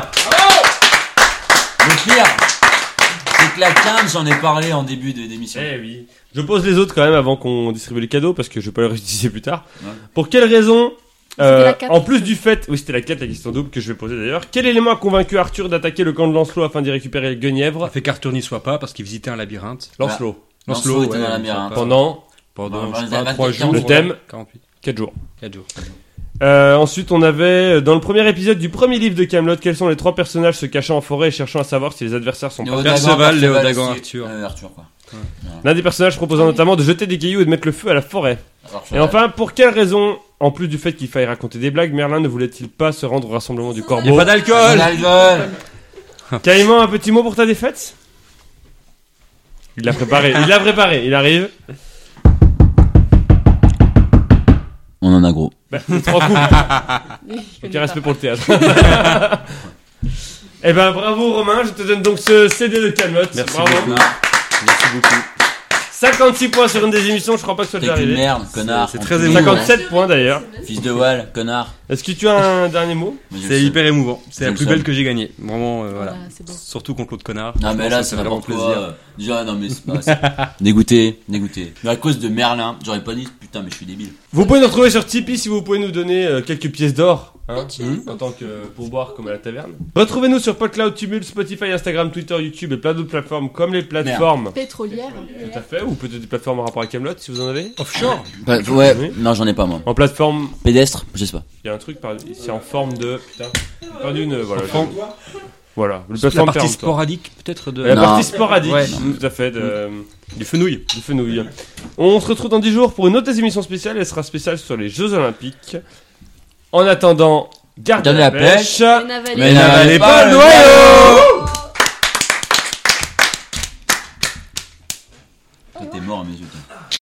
Le pire, c'est que la quinte, j'en ai parlé en début d'émission. Eh oui. Je pose les autres quand même avant qu'on distribue les cadeaux parce que je vais pas les réutiliser plus tard. Ouais. Pour quelle raison C'était la 4. en plus du fait, oui c'était la 4 la question double que je vais poser d'ailleurs, quel élément a convaincu Arthur d'attaquer le camp de Lancelot afin d'y récupérer le Guenièvre? Ça fait qu'Arthur n'y soit pas parce qu'il visitait un labyrinthe. Lancelot. Lancelot était ouais, dans la il mer, soit hein. pas. Pendant Pendant, Bah, je sais bah, pas, bah, 3 bah, jours. le thème 48. 4 jours. 4 jours. Ensuite on avait dans le premier épisode du premier livre de Kaamelott, quels sont les 3 personnages se cachant en forêt et cherchant à savoir si les adversaires sont pas... Perceval, Léodagan, aussi. Arthur. Arthur, quoi. L'un des personnages proposant notamment de jeter des cailloux et de mettre le feu à la forêt. Alors, Et enfin, pour quelle raison, en plus du fait qu'il faille raconter des blagues, Merlin ne voulait-il pas se rendre au rassemblement du Il n'y corbeau? a pas d'alcool. l'alcool. Caïman, un petit mot pour ta défaite? Il l'a préparé, il arrive. On en a gros. Bah, c'est 3 coups. Aucun respect pour le théâtre. Eh ben bravo Romain, je te donne donc ce CD de Kaamelott. Merci Bravo. beaucoup. Merci beaucoup. 56 points sur une des émissions, je crois pas que ce soit T'es déjà qu'une arrivé. merde, connard. c'est On très te- émouvant. 57 points d'ailleurs. Fils de Wall, connard. Est-ce que tu as un dernier mot? Moi, j'ai C'est le seum. hyper émouvant. C'est J'ai la le plus seum. belle que j'ai gagnée. Vraiment, voilà. Voilà, c'est beau. Surtout contre l'autre connard. Non mais Franchement, là ça c'est fait vraiment n'importe plaisir. quoi. Déjà non mais c'est pas c'est- dégoûté. Mais à cause de Merlin, j'aurais pas dit putain mais je suis débile. Vous pouvez nous retrouver sur Tipeee si vous pouvez nous donner quelques pièces d'or. Hein, en tant que pourboire comme à la taverne. Retrouvez-nous sur PodCloud, Tumult, Spotify, Instagram, Twitter, YouTube et plein d'autres plateformes comme les plateformes. Pétrolière. Tout à fait, ou peut-être des plateformes en rapport à Kaamelott si vous en avez. Offshore. Ouais, ouais, Oui. non j'en ai pas moi. En plateforme, Pédestre, je sais pas. il y a un truc, c'est en forme de. Putain, j'ai perdu une. Voilà. En forme- Voilà, le La plateforme partie péremptoire. sporadique, peut-être de. La Non. partie sporadique, Ouais. tout à fait, Du fenouil. du fenouil. On se retrouve dans 10 jours pour une autre émission spéciale, elle sera spéciale sur les Jeux Olympiques. En attendant, gardez la pêche. Mais n'avalez pas le noyau. T'es mort à mes yeux. toi.